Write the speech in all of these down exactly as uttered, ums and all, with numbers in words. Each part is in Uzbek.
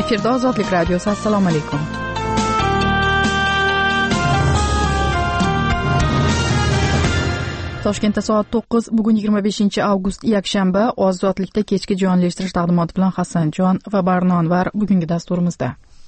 Efirda Ozodlik radiosi. Assalomu alaykum. Toshkentda soat to'qqiz, bugun yigirma beshinchi avgust yakshanba. Ozodlikda kechki jonli eshittirish taqdimoti bilan Hasanjon va Barno Anvar bugungi dasturimizda.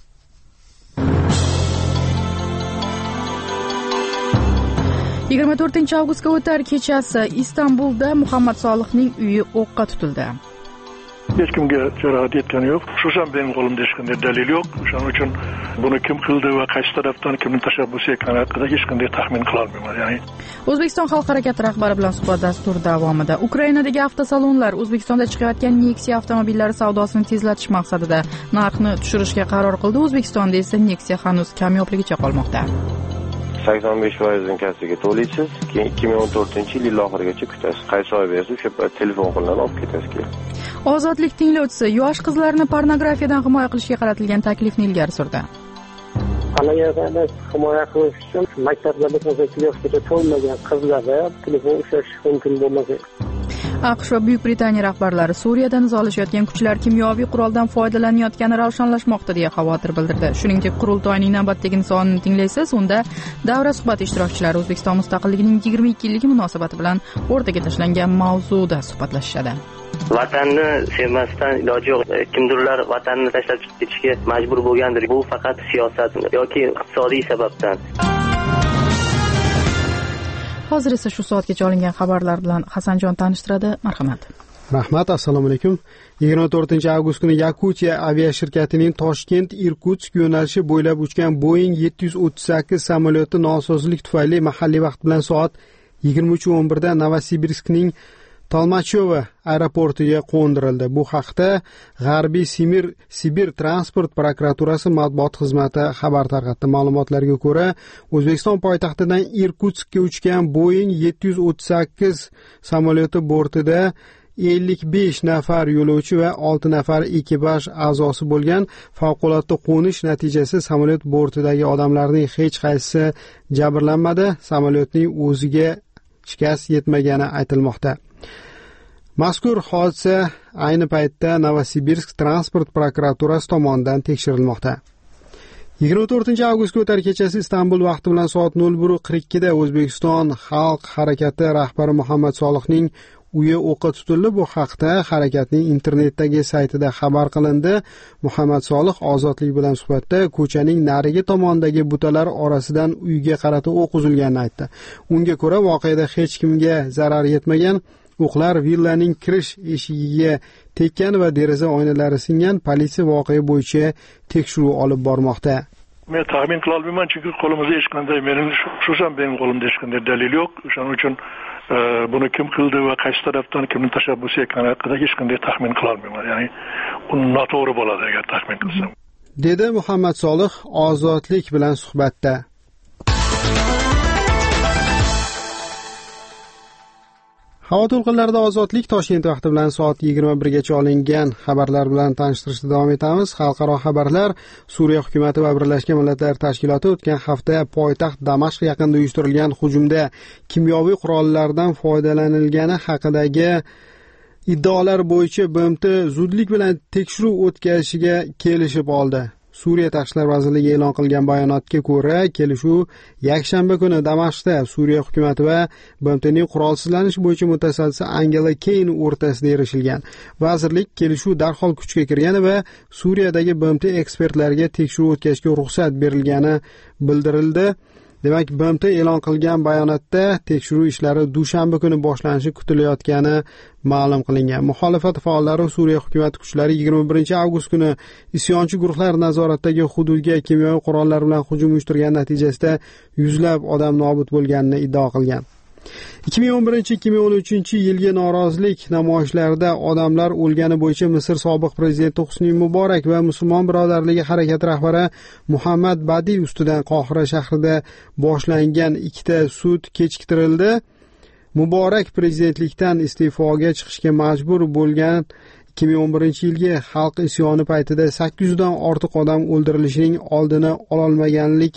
yigirma to'rtinchi avgustga o'tar kechasi Istanbulda Muhammad Solihning uyi o'qqa tutildi. Hech kimga jarohat yetgani yo'q. Xususan mening qo'limda hech qanday dalil yo'q. Shuning uchun buni kim qildi va qaysi tarafdan kimning tashabbusi ekani haqida hech qanday taxmin qila olmayman. Ya'ni O'zbekiston xalq harakati rahbari bilan suhbat dastur davomida Ukrainadagi avtosalonlar O'zbekistonda chiqayotgan Nexia avtomobillari savdosini tezlatish maqsadida narxni tushirishga qaror qildi. O'zbekistonda esa Nexia hanuz kamyobligicha qolmoqda. sakson besh foiz inkasiga to'laysiz, keyin ikki ming o'n to'rtinchi yil yil oxirigacha kutasiz. Qaysi oy bersa o'sha telefon qilinadi, olib ketasiz keyin. Ozodlik tinglovchisi yosh qizlarni pornografiyadan himoya qilishga qaratilgan taklifni ilgari surdi. Pornografiyadan himoya qilish uchun maktablarda to'rt yoshgacha to'lmagan qizlarda telefon ushlash mumkin bo'lmagan. AQSh va Buyuk Britaniya rahbarlari Suriyada nizolashayotgan kuchlar kimyoviy quroldan foydalanayotgani ravshanlashmoqda deya xavotir bildirdi. Shuningdek, qurultoyning navbatdagi sonini tinglaysiz. Unda davra suhbati ishtirokchilari O'zbekiston mustaqilligining yigirma ikki yilligi munosabati bilan o'rtaga tashlangan mavzuda suhbatlashishadi. Vatanni sevmasdan iloji yo'q. Kimdirlar vatanni tashlab ketishga majbur bo'lgandir. Bu faqat siyosat yoki iqtisodiy sababdan. Hozir esa shu soatgacha olingan xabarlar bilan Hasanjon tanishtiradi. Marhamat. Rahmat, assalomu alaykum. yigirma to'rtinchi avgust kuni Yakutiya aviashirkatining Toshkent-Irkutsk yo'nalishi bo'ylab uchgan Boeing yetti yuz o'ttiz sakkiz samolyoti nosozlik tufayli mahalliy vaqt bilan soat yigirma uch o'n birda Novosibirskning Tolmachyovo aeroportiga qo'ndirildi. Bu haqda G'arbiy Simir Sibir transport prokuraturasi matbuot xizmati xabar tarqatdi. Ma'lumotlarga ko'ra, O'zbekiston poytaxtidan Irkutskka uchgan Boeing yetti yuz o'ttiz sakkiz samolyoti bortida ellik besh nafar yo'lovchi va olti nafar ekipaj a'zosi bo'lgan. Favqulodda qo'nish natijasida samolyot bortidagi odamlarning hech qaysisi jabrlanmadi. Samolyotning o'ziga shikast yetmagani aytilmoqda. Mazkur hodisa ayni paytda Novosibirsk transport prokuraturasi tomonidan tekshirilmoqda. yigirma to'rtinchi avgustga o'tar kechasi Istanbul vaqti bilan soat nol bir qirq ikkida O'zbekiston xalq harakati rahbari Muhammad Solihning uyi o'qqa tutildi. Bu haqda harakatning internetdagi saytida xabar qilindi. Muhammad Solih Ozodlik bilan suhbatda ko'chaning narigi tomonidagi butalar orasidan uyga qarata o'q uzilganini aytdi. Unga ko'ra voqeada hech kimga zarar yetmagan. O'qlar villaning kirish eshigiga tekkan va deraza oynalari singan. Politsiya voqea bo'yicha tekshiruv olib bormoqda. Men taxmin qila olmayman, chunki qo'limizda hech qanday mening xususan mening qo'limda hech qanday dalil yo'q. Shuning uchun buni kim qildi va qaysi tarafdan kimning tashabbusi ekani haqida hech qanday taxmin qila olmayman. Ya'ni bu noto'g'ri bo'ladi agar taxmin qilsam. Dedi Muhammad Solih Ozodlik bilan suhbatda. Havo to'lqinlarida Ozodlik Toshkent vaqti bilan soat yigirma birgacha olingan xabarlar bilan tanishtirishda davom etamiz. Xalqaro xabarlar. Suriya hukumatı va Birlashgan Millatlar Tashkiloti o'tgan hafta poytaxt Damashq yaqinida uyushtirilgan hujumda kimyoviy qurollardan foydalanilgani haqidagi iddaolar bo'yicha B M T zudlik bilan tekshiruv o'tkazishiga kelishib oldi. Suriya Tashqi ishlar vazirligi e'lon qilgan bayonotga ko'ra, kelishuv yakshanba kuni Damashqda Suriya hukumatı va B M T'ning qurolsizlanish bo'yicha mutasaddisi Angela Keyn o'rtasida erishilgan. Vazirlik kelishuv darhol kuchga kirgani va Suriyadagi B M T ekspertlariga tekshiruv o'tkazishga ruxsat berilgani bildirildi. Demak, B M T e'lon qilgan bayonotda tekshiruv ishlari dushanba kuni boshlanishi kutilayotgani ma'lum qilingan. Muxolifat faollari Suriya hukumat kuchlari yigirma birinchi avgust kuni isyonchi guruhlar nazoratidagi hududga kimyoviy qurollar bilan hujum uyushtirgan natijasida yuzlab odam nobud bo'lganini iddao qilgan. ikki ming o'n birinchi ikki ming o'n uchinchi yilgi norozilik namoyishlarida odamlar o'lgani bo'yicha Misr sobiq prezidenti Husni Muborak va Musulmon birodarligi harakati rahbari Muhammad Badiy ustidan Qohira shahrida boshlangan ikkita sud kechiktirildi. Muborak prezidentlikdan iste'foga chiqishga majbur bo'lgan ikki ming o'n birinchi yilgi xalq isyoni paytida sakkiz yuzdan ortiq odam o'ldirilishining oldini ololmaganlik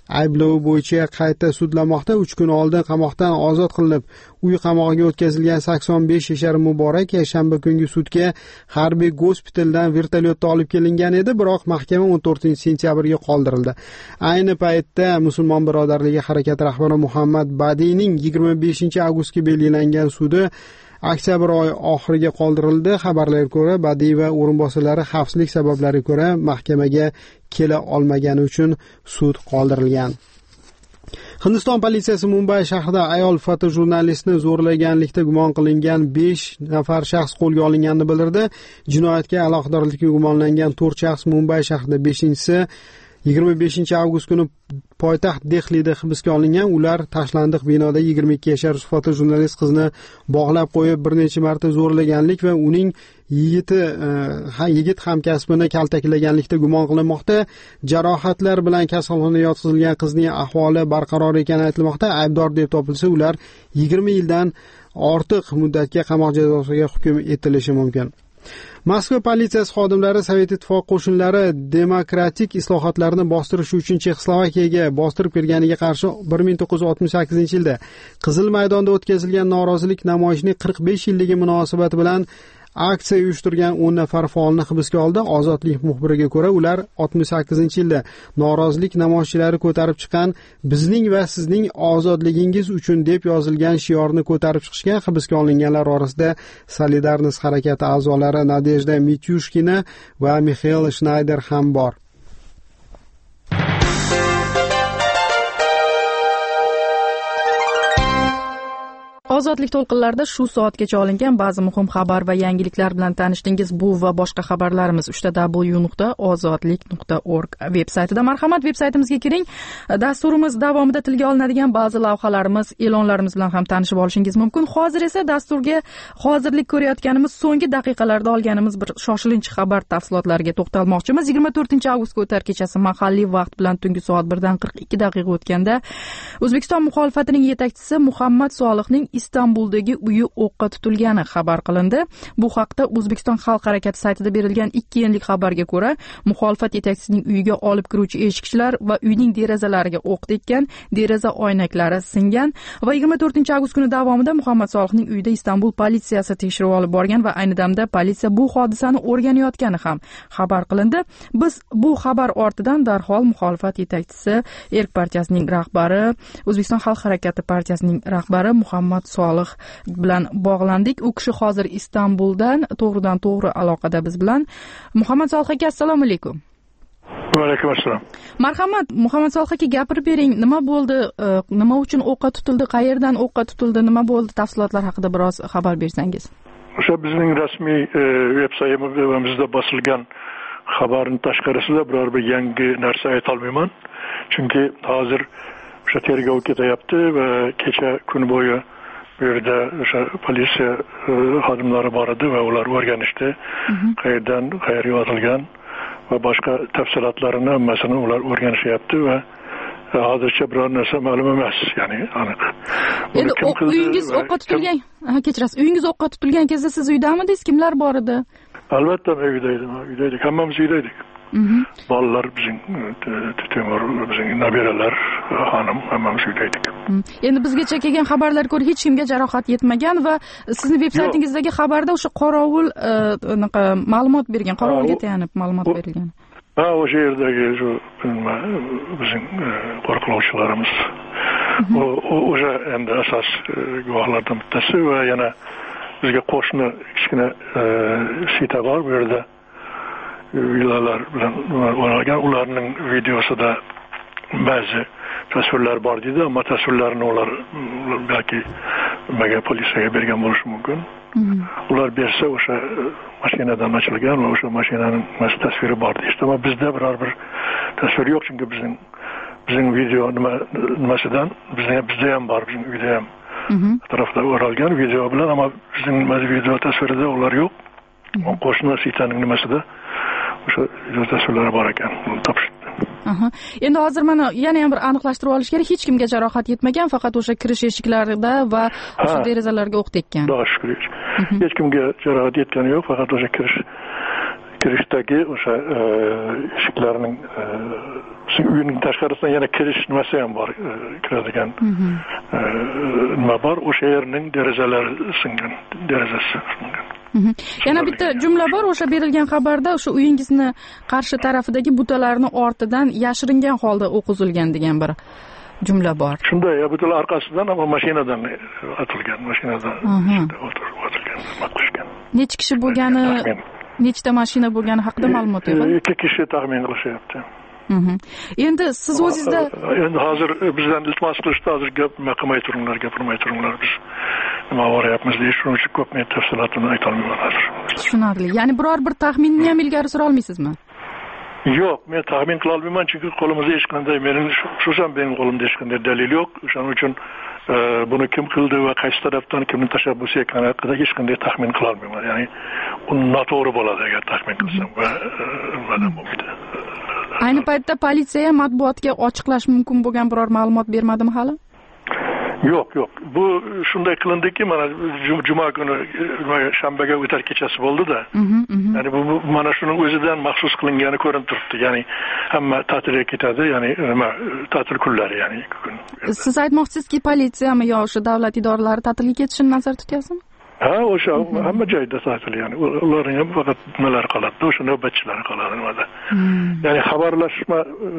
ayblovi bo'yicha qayta sudlanmoqda. uch kun oldin qamoqdan ozod qilinib, uy qamog'iga o'tkazilgan sakson besh yashar Muborak yakshanba kungi sudga harbiy gospitaldan vertolyotda olib kelingan edi, biroq mahkama o'n to'rtinchi sentyabrga qoldirildi. Ayni paytda Musulmon birodarligi harakati rahbari Muhammad Badiyning yigirma beshinchi avgustga belgilangan sudi oktyabr oyi oxiriga qoldirildi. Xabarlarga ko'ra, Badiy va o'rinbosarlari xavfsizlik sabablariga ko'ra mahkamaga kela olmagani uchun sud qoldirilgan. Hindiston politsiyasi Mumbay shahrida ayol fotojurnalistni zo'rlaganlikda gumon qilingan besh nafar shaxs qo'lga olinganini bildirdi. Jinoyatga aloqadorlikda gumonlangan to'rt shaxs Mumbay shahrida, beshinchisi yigirma beshinchi avgust kuni poytaxt Dehlida hibsga olingan. Ular tashlandiq binoda yigirma ikki yashar fotojurnalist qizni bog'lab qo'yib bir necha marta zo'rlaganlik va uning yigiti yigit hamkasbini kaltaklaganlikda gumon qilinmoqda. Jarohatlar bilan kasalxonaga yotqizilgan qizning ahvoli barqaror ekani aytilmoqda. Aybdor deb topilsa, ular yigirma yildan ortiq muddatga qamoq jazosiga hukm etilishi mumkin. Moskva politsiyasi xodimlari Sovet ittifoqi qo'shinlari demokratik islohotlarni bostirish uchun Chexoslovakiyaga bostirib kirganiga qarshi bir ming to'qqiz yuz oltmish sakkizinchi yilda Qizil maydonda o'tkazilgan norozilik namoyishining qirq besh yilligi munosabati bilan aksiya uyushtirgan o'n nafar faolni hibsga oldi. Ozodlik muxbiriga ko'ra, ular oltmish sakkizinchi yilda norozilik namoyishchilari ko'tarib chiqqan "Bizning va sizning ozodligingiz uchun" deb yozilgan shiorni ko'tarib chiqishgan. Hibsga olinganlar orasida Solidarность harakati a'zolari Nadejda Mityushkina va Mixail Shnayder ham bor. Ozodlik to'lqinlarida shu soatgacha olingan ba'zi muhim xabar va yangiliklar bilan tanishdingiz. Bu va boshqa xabarlarimiz uch w nuqta ozodlik nuqta org veb-saytida. Marhamat, veb-saytimizga kiring. Dasturimiz davomida tilga olinadigan ba'zi lavhalarimiz, e'lonlarimiz bilan ham tanishib olishingiz mumkin. Hozir esa dasturga hozirlik ko'rayotganimiz so'nggi daqiqalarda olganimiz bir shoshilinch xabar tafsilotlariga to'xtalmoqchimiz. yigirma to'rtinchi avgustga o'tar kechasi mahalliy vaqt bilan tungi soat birdan qirq ikki daqiqa o'tganda O'zbekiston muxolifatining yetakchisi Muhammad Solihning Istanbuldagi uyi o'qqa tutilgani xabar qilindi. Bu haqda O'zbekiston xalq harakati saytida berilgan ikki yillik xabarga ko'ra, muxolifat yetakchisining uyiga olib kiruvchi eshikchilar va uyning derazalariga o'q tekkan, deraza oynaklari singan va yigirma to'rtinchi avgust kuni davomida Muhammad Solihning uyida Istanbul politsiyasi tekshiruv olib borgan va ayni damda politsiya bu hodisani o'rganayotgani ham xabar qilindi. Biz bu xabar ortidan darhol muxolifat yetakchisi, Erk partiyasining rahbari, O'zbekiston xalq harakati partiyasining rahbari Muhammad Solih bilan bog'landik. U kishi hozir Istanbuldan to'g'ridan to'g'ri aloqada biz bilan. Muhammad Solih aka, assalomu alaykum. Va alaykum assalom. Marhamat, Muhammad Solih aka, gapirib bering, nima bo'ldi, nima uchun o'qqa tutildi, qayerdan o'qqa tutildi, nima bo'ldi, tafsilotlar haqida biroz xabar bersangiz. O'sha bizning rasmiy veb-saytimizda bosilgan xabarning tashqarisida biror bir yangi narsa ayta olmayman. Chunki hozir o'sha tergov ketyapti va kecha kun bo'yi bu yerda o'sha politsiya xodimlari bor edi va ular o'rganishdi qayerdan qayerga yo'qolgan va boshqa tafsilotlarini hammasini ular o'rganishyapti va hozircha biror narsa ma'lum emas, ya'ni aniq. Endi uyingiz o'qqa tutilgan, ha kechirasiz, uyingiz o'qqa tutilgan kezda siz uydamidingiz, kimlar bor edi? Albatta men uyda edim, uyda edik, hammamiz uyda edik. Bolalar, bizning Temur, bizning nabiralar, xonim, hammamiz uyda edik. Endi bizgacha kelgan xabarlarga ko'ra hech kimga jarohat yetmagan va sizni veb-saytingizdagi xabarda o'sha qorovul anaqa ma'lumot bergan, qorovulga tayanib ma'lumot berilgan. Ha, o'sha yerdagi shu bizning qo'riqlovchilarimiz. O'sha endi asos guvohlardan bittasi va yana bizga qo'shni kichkina sita bor bu yerda. Villalar bilan o'ralgan, ularning videosida ba'zi tasvirlar bor deydi, ammo tasvirlarni ular balki nimaga politsiyaga bergan bo'lishi mumkin. Ular bersa o'sha mashinadan ochilgan va o'sha mashinaning mas tasviri bor deydi. Ammo bizda biror bir tasvir yo'q, chunki bizning bizning video nima nimasidan bizda bizda ham bor, bizning uyda ham atrofda o'ralgan video bilan, ammo bizning video tasvirida ular yo'q. Qo'shni sitaning nimasida o'sha video tasvirlari bor ekan, uni topishdi. Aha. Endi hozir mana yana ham bir aniqlashtirib olish kerak, hech kimga jarohat yetmagan, faqat o'sha kirish eshiklarida va o'sha derazalarga o'q tekkan. Xudoga shukr. Hech kimga jarohat yetgani yo'q, faqat o'sha kirish kirishdagi o'sha eshiklarning uyning tashqarisidan yana kirish nimasi ham bor, kiradigan nima bor, o'sha yerning derazalari singan, derazasi singan. Yana bitta jumla bor, o'sha berilgan xabarda o'sha uyingizni qarshi tarafidagi butalarni ortidan yashiringan holda o'q uzilgan degan bir jumla bor. Shunday, butalar orqasidan ama mashinadan atilgan, mashinadan otilgan, maqqushgan. Necha kishi bo'lgani, nechta mashina bo'lgani haqida ma'lumot yo'q. Ikki kishi taxmin qilishyapti. Endi siz o'zingizda endi hozir bizdan iltimos qilishdi, hozir gap qilmay turinglar, gapirmay turinglar, biz nima boryapmiz deyish shuning uchun ko'p men tafsilotini ayta olmayman hozir. Tushunarli. Ya'ni biror bir taxminni ham ilgari sura olmaysizmi? Yo'q, men taxmin qila olmayman, chunki qo'limizda hech qanday, mening xususan mening qo'limda hech qanday dalil yo'q. Shuning uchun buni kim qildi va qaysi tarafdan kimning tashabbusi ekani haqida hech qanday taxmin qila olmayman. Ya'ni u noto'g'ri bo'ladi agar taxmin qilsam va nimadan bo'lmaydi. Ayni paytda politsiya matbuotga ochiqlash mumkin bo'lgan biror ma'lumot bermadimi hali? Yo'q, yo'q. Bu shunday qilindiki, mana juma kuni, shanbaga o'tar kechasi bo'ldi-da. Ya'ni bu mana shuning o'zidan maxsus qilingani ko'rinib turibdi. Ya'ni hamma ta'tilga ketadi, ya'ni nima, ta'til kunlari, ya'ni kun. Siz aytmoqchisizki, politsiyami yo o'sha davlat idoralari ta'tilga ketishini nazarda tutyapsizmi? Ha, o'sha hamma joyda ta'til, ya'ni ularning ham faqat nimalar qoladi, o'sha navbatchilar qoladi nimada. Ya'ni xabarlashma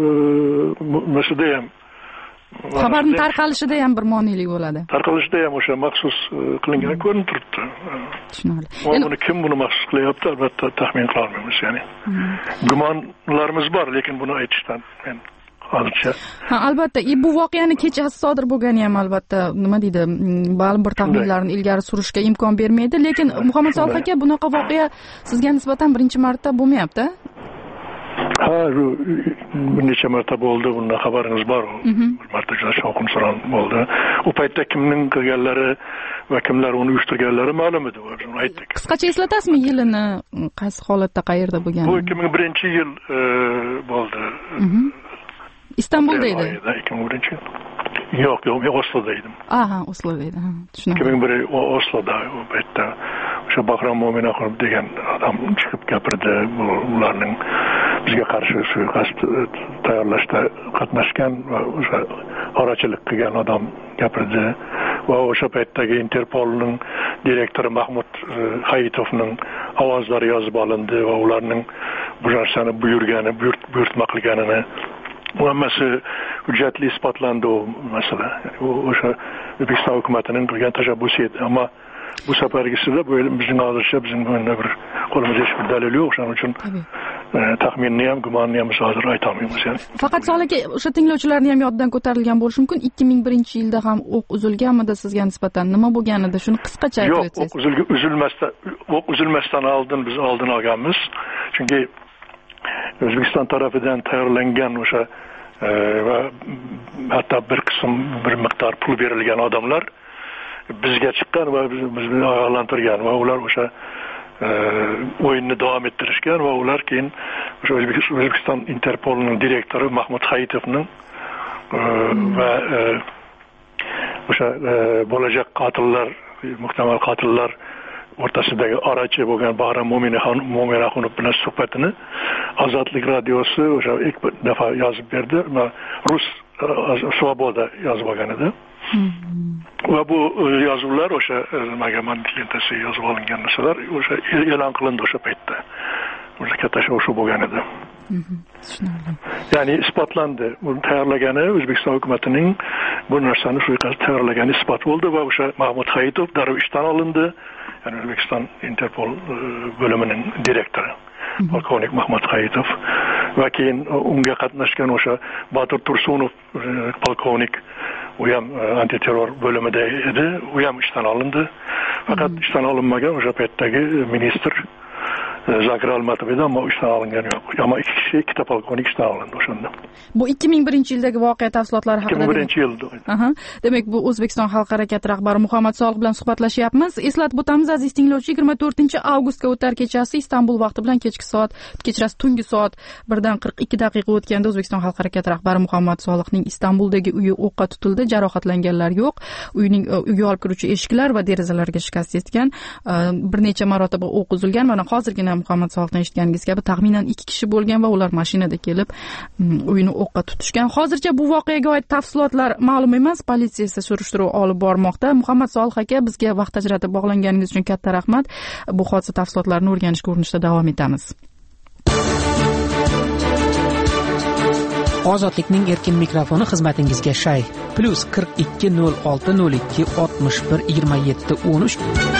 masada ham xabarning tarqalishida ham bir monelik bo'ladi. Tarqalishida ham o'sha maxsus qilingan ko'rinib turibdi. Tushunarli. Buni kim buni maxsus qilyapti, albatta taxmin qila olmaymiz, ya'ni. Gumonlarimiz bor, lekin buni aytishdan men hozircha. Ha, albatta, bu voqeani kechasi sodir bo'lgani ham albatta nima deydi, ma'lum bir taxminlarni ilgari surishga imkon bermaydi, lekin Muhammad Solih aka, bunaqa voqea sizga nisbatan birinchi marta bo'lmayapti? Ha, bir necha marta bo'ldi, bundan xabaringiz bor. Bir marta juda shovqin-suron bo'ldi. U paytda kimning qilganlari va kimlar uni uyushtirganlari ma'lum edi, buni aytdik. Qisqacha eslatasizmi yilini, qaysi holatda, qayerda bo'lgan? Bu ikki ming birinchi yil bo'ldi. Istanbulda edi. ikki ming birinchi yil. Yo'q, yo'q, men Osloda edim. Aha, Osloda edi. Tushunarli. ikki ming bir Osloda u paytda o'sha Bahrom Mo'minaxonov degan odam chiqib gapirdi, ularning bizga qarshi suiqasd tayyorlashda qatnashgan va o'sha orachilik qilgan odam gapirdi va o'sha paytdagi Interpolning direktori Mahmud Hayitovning ovozlari yozib olindi va ularning bu narsani buyurgani, buyurtma qilganini hammasi hujjatli isbotlandi u masala. U o'sha O'zbekiston hukumatining qilgan tashabbusi edi, ammo bu safargisida bu bizning hozircha bizning bir qo'limizda hech bir dalil yo'q, shuning uchun taxminni ham, gumonni ham hozir ayta olmaymiz, ya'ni. Faqat Solih, o'sha tinglovchilarning ham yodidan ko'tarilgan bo'lishi mumkin, ikki ming birinchi yilda ham o'q uzilganmidi sizga nisbatan? Nima bo'lganida shuni qisqacha aytib o'tsangiz. Yo'q, o'q uzilmasdan, o'q uzilmasdan oldin biz oldin olganmiz. Chunki O'zbekiston tarafidan tayyorlangan o'sha va hatto bir qism bir miqdor pul berilgan odamlar bizga chiqqan va bizni ogohlantirgan va ular o'sha o'yinni davom ettirishgan va ular keyin o'sha O'zbekiston Interpolning direktori Mahmud Hayitovning va o'sha bo'lajak qotillar, muhtamal qotillar o'rtasidagi orachi bo'lgan Bahrom Mo'minaxonov bilan suhbatini Ozodlik radiosi o'sha ilk defa yozib berdi va Rus Svoboda yozib olgan edi. Va bu yozuvlar o'sha nimaga lentasiga yozib olingan narsalar o'sha e'lon qilindi o'sha paytda. O'sha katta shov bo'lgan edi. Ya'ni isbotlandi. Buni tayyorlagani O'zbekiston hukumatining bu narsani suiqasd tayyorlagani isbot bo'ldi va o'sha Mahmud Hayitov darrov ishdan olindi. Ya'ni O'zbekiston Interpol bo'limining direktori polkovnik Mahmud Hayitov va keyin unga qatnashgan o'sha Botir Tursunov polkovnik, u ham antiterror bo'limida edi, u ham ishdan olindi. Faqat ishdan olinmagan o'sha paytdagi ministr Zakir Almatov edi, ammo ishdan olingani yo'q. Ammo ikki kishi, ikkita polkovnik ishdan olindi o'shanda. Bu ikki ming birinchi yildagi voqea tafsilotlari haqida. ikki ming birinchi yilda. Aha. Demak, bu O'zbekiston Xalq harakati rahbari Muhammad Solih bilan suhbatlashyapmiz. Eslatib o'tamiz, aziz tinglovchi, yigirma to'rtinchi avgustga o'tar kechasi Istanbul vaqti bilan kechki soat, kechasi tungi soat birdan qirq ikki daqiqa o'tganda O'zbekiston Xalq harakati rahbari Muhammad Solihning Istanbuldagi uyi o'qqa tutildi. Jarohatlanganlar yo'q. Uyning uyga olib kiruvchi eshiklar va derazalarga shikast yetgan. Bir necha marotaba o'q uzilgan. Mana hozirgina Muhammad Solihdan eshitganingiz kabi taxminan ikki kishi bo'lgan va ular mashinada kelib uyni o'qqa tutishgan. Hozircha bu voqeaga oid tafsilotlar ma'lum emas. Politsiya esa surishtiruv olib bormoqda. Muhammad Solih aka, bizga vaqt ajratib bog'langaningiz uchun katta rahmat. Bu hodisa tafsilotlarini o'rganishga urinishda davom etamiz. Ozodlikning erkin mikrofoni xizmatingizga shay. Plus qirq ikki nol olti nol ikki oltmish bir yigirma yetti o'n uch.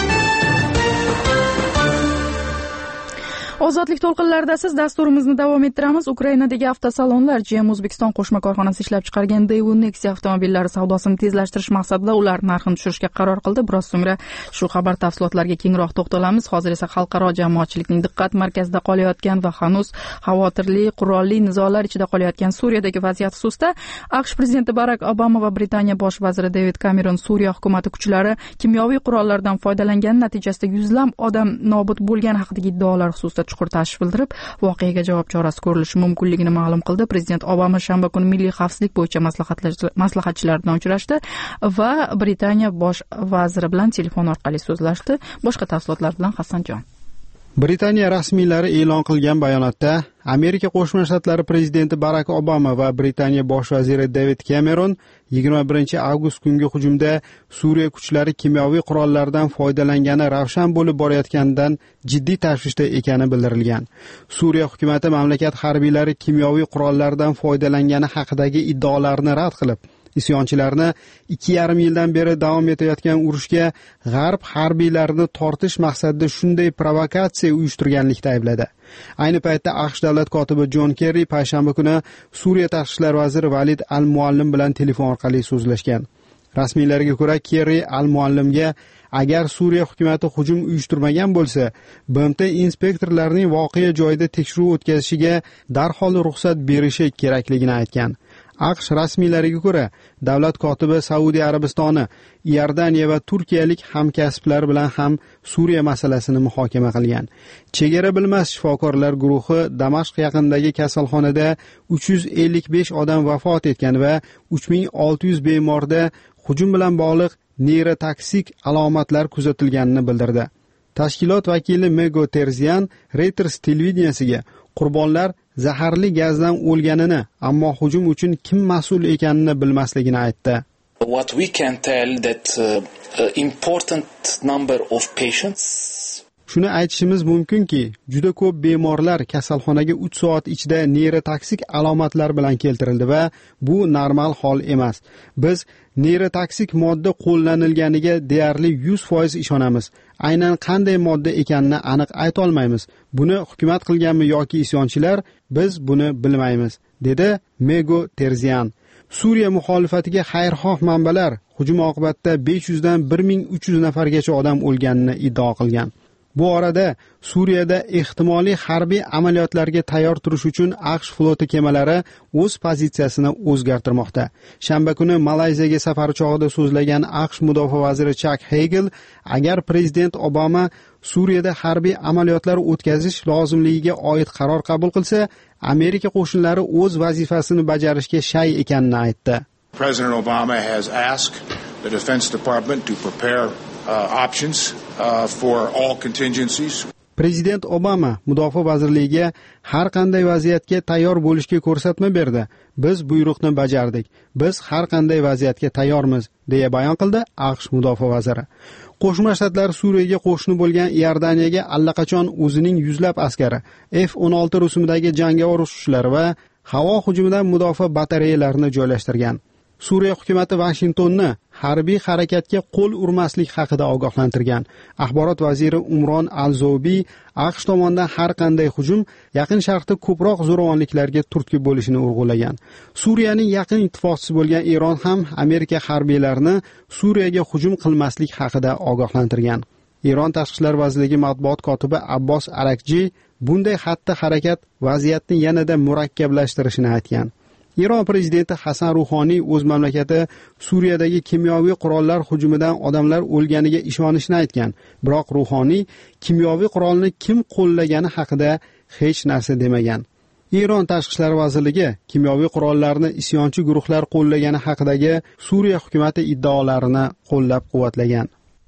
Ozodlik to'lqinlarida siz dasturimizni davom ettiramiz. Ukrainadagi avtosalonlar G M O'zbekiston qo'shma korxonasi ishlab chiqargan Daewoo Nexia avtomobillari savdosini tezlashtirish maqsadida ular narxini tushirishga qaror qildi. Biroz so'ngra shu xabar tafsilotlariga kengroq to'xtalamiz. Hozir esa xalqaro jamoatchilikning diqqat markazida qolayotgan va hanuz xavotirli qurolli nizolar ichida qolayotgan Suriyadagi vaziyat xususida AQSh prezidenti Barak Obama va Britaniya bosh vaziri David Cameron Suriya hukumati kuchlari kimyoviy qurollardan foydalangani natijasida yuzlab odam nobud bo'lgani haqidagi iddaolar xususida chuqur tashvish bildirib, voqeaga javob chorasi ko'rilishi mumkinligini ma'lum qildi. Prezident Obama shanba kuni milliy xavfsizlik bo'yicha maslahatchilar bilan uchrashdi va Britaniya bosh vaziri bilan telefon orqali so'zlashdi. Boshqa tafsilotlar bilan Hasanjon. Britaniya rasmiylari e'lon qilgan bayonotda Amerika Qo'shma Shtatlari prezidenti Barak Obama va Britaniya bosh vaziri David Cameron yigirma birinchi avgust kungi hujumda Suriya kuchlari kimyoviy qurollardan foydalangani ravshan bo'lib borayotganidan jiddiy tashvishda ekani bildirilgan. Suriya hukumatı mamlakat harbiylari kimyoviy qurollardan foydalangani haqidagi iddaolarni rad qilib, isyonchilarni ikki yarim yildan beri davom etayotgan urushga g'arb harbiylarini tortish maqsadida shunday provokatsiya uyushtirganlikda aybladi. Ayni paytda AQSh davlat kotibi Jon Kerri payshanba kuni Suriya tashqi ishlar vaziri Valid al-Muallim bilan telefon orqali so'zlashgan. Rasmiylarga ko'ra, Kerri al-Muallimga agar Suriya hukumatı hujum uyushtirmagan bo'lsa, B M T inspektorlarining voqea joyida tekshiruv o'tkazishiga darhol ruxsat berishi kerakligini aytgan. AQSh rasmiylariga ko'ra, davlat kotibi Saudiya Arabistoni, Iordaniya va turkiyalik hamkasblari bilan ham Suriya masalasini muhokama qilgan. Chegara bilmas shifokorlar guruhi Damashq yaqinidagi kasalxonada uch yuz ellik besh odam vafot etgan va uch ming olti yuz bemorda hujum bilan bog'liq neyrotoksik alomatlar kuzatilganini bildirdi. Tashkilot vakili Mego Terzian Reuters televideniyasiga qurbonlar zaharli gazdan o'lganini, ammo hujum uchun kim mas'ul ekanini bilmasligini aytdi. What we can tell that uh, important number of patients Shuni aytishimiz mumkinki, juda ko'p bemorlar kasalxonaga uch soat ichida neyrotoksik alomatlar bilan keltirildi va bu normal hol emas. Biz neyrotoksik modda qo'llanilganiga deyarli yuz foiz ishonamiz. Aynan qanday modda ekanini aniq ayta olmaymiz. Buni hukumat qilganmi yoki isyonchilar, biz buni bilmaymiz, dedi Mego Terzian. Suriya muxolifatiga xayrixoh manbalar hujum oqibatida besh yuz dan bir ming uch yuz nafargacha odam o'lganini iddao qilgan. Bu orada Suriyada ehtimoliy harbiy amaliyotlarga tayyor turish uchun AQSh floti kemalari o'z pozitsiyasini o'zgartirmoqda. Shanba kuni Malayziyaga safari chog'ida so'zlagan AQSh mudofaa vaziri Chuck Hagel, agar prezident Obama Suriyada harbiy amaliyotlar o'tkazish lozimligiga oid qaror qabul qilsa, Amerika qo'shinlari o'z vazifasini bajarishga shay ekanini aytdi. President Obama has asked the Defense Department to prepare uh, options uh, for all contingencies. Prezident Obama mudofaa vazirligiga har qanday vaziyatga tayyor bo'lishga ko'rsatma berdi. Biz buyruqni bajardik. Biz har qanday vaziyatga tayyormiz, deya bayon qildi AQSh mudofaa vaziri. Qo'shma Shtatlar Suriyaga qo'shni bo'lgan Iordaniyaga allaqachon o'zining yuzlab askari, F o'n olti rusumidagi jangovar uchishlar va havo hujumidan mudofaa batareyalarini joylashtirgan. Suriya hukumati Washingtonni harbiy harakatga qo'l urmaslik haqida ogohlantirgan. Axborot vaziri Umron Al-Zobi AQSh tomonidan har qanday hujum Yaqin Sharqda ko'proq zo'ravonliklarga turtki bo'lishini urg'ulagan. Suriyaning yaqin ittifoqchisi bo'lgan Eron ham Amerika harbiylarini Suriyaga hujum qilmaslik haqida ogohlantirgan. Eron tashqi ishlar vazirligi matbuot kotibi Abbos Arakji bunday xatti-harakat vaziyatni yanada murakkablashtirishini aytgan. Eron prezidenti Hasan Ruhoniy o'z mamlakati Suriyadagi kimyoviy qurollar hujumidan odamlar o'lganiga ishonishini aytgan. Biroq Ruhoniy kimyoviy qurolni kim qo'llagani haqida hech narsa demagan. Eron tashqi ishlar vazirligi kimyoviy qurollarni isyonchi guruhlar qo'llagani haqidagi Suriya hukumati iddaolarini qo'llab-quvvatlagan.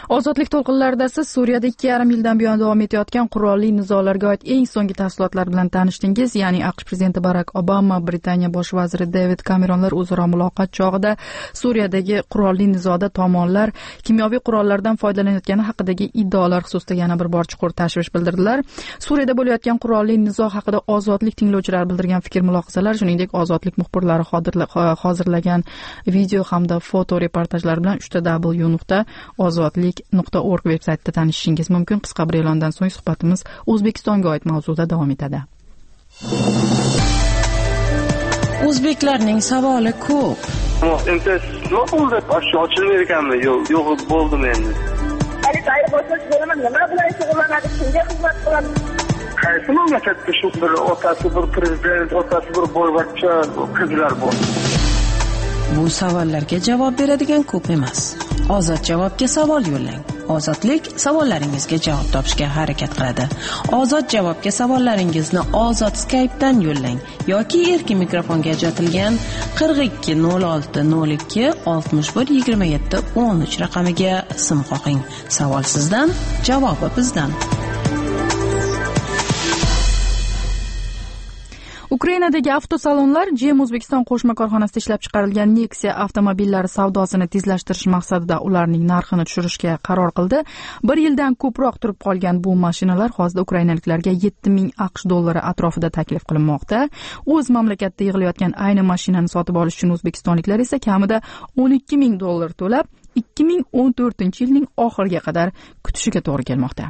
Ozodlik to'lqinlarida siz Suriyada ikki yarim yildan buyon davom etayotgan qurolli nizolarga oid eng so'nggi tafsilotlar bilan tanishdingiz. Ya'ni AQSh prezidenti Barak Obama, Britaniya bosh vaziri David Cameronlar o'zaro muloqot chog'ida Suriyadagi qurolli nizoda tomonlar kimyoviy qurollardan foydalanayotgani haqidagi iddaolar xususida yana bir bor chuqur tashvish bildirdilar. Suriyada bo'layotgan qurolli nizo haqida Ozodlik tinglovchilari bildirgan fikr-mulohazalar, shuningdek Ozodlik muxbirlari hozirlagan video hamda foto reportajlar bilan uch ta w nuqta ozodlik nuqta org veb-saytida tanishishingiz mumkin. Qisqa bir e'londan so'ng suhbatimiz O'zbekistonga oid mavzuda davom etadi. O'zbeklarning savoli ko'p. Endi nima bo'ldi? Boshqa ochilmaydi ekanmi? Yo'q, yo'q bo'ldim endi. Hali tayyor bo'lsangiz bo'laman. Nima bilan shug'ullanadi? Kimga xizmat qiladi? Qaysi mamlakatda shu bir otasi bir prezident, otasi bir boyvachcha qizlar bor? Bu savollarga javob beradigan ko'p emas. Ozod javobga savol yo'llang. Ozodlik savollaringizga javob topishga harakat qiladi. Ozod javobga savollaringizni Ozod Skype'dan yo'llang yoki erkin mikrofonga ajratilgan qirq ikki nol olti nol ikki oltmish bir yigirma yetti o'n uch raqamiga sim qo'ying. Savol sizdan, javobi bizdan. Ukrainadagi avtosalonlar G M O'zbekiston qo'shma korxonasida ishlab chiqarilgan Nexia avtomobillari savdosini tezlashtirish maqsadida ularning narxini tushirishga qaror qildi. Bir yildan ko'proq turib qolgan bu mashinalar hozirda ukrainaliklarga yetti ming AQSh dollari atrofida taklif qilinmoqda. O'z mamlakatida yig'ilayotgan ayni mashinani sotib olish uchun o'zbekistonliklar esa kamida o'n ikki ming dollar to'lab ikki ming o'n to'rtinchi yilning oxiriga qadar kutishiga to'g'ri kelmoqda.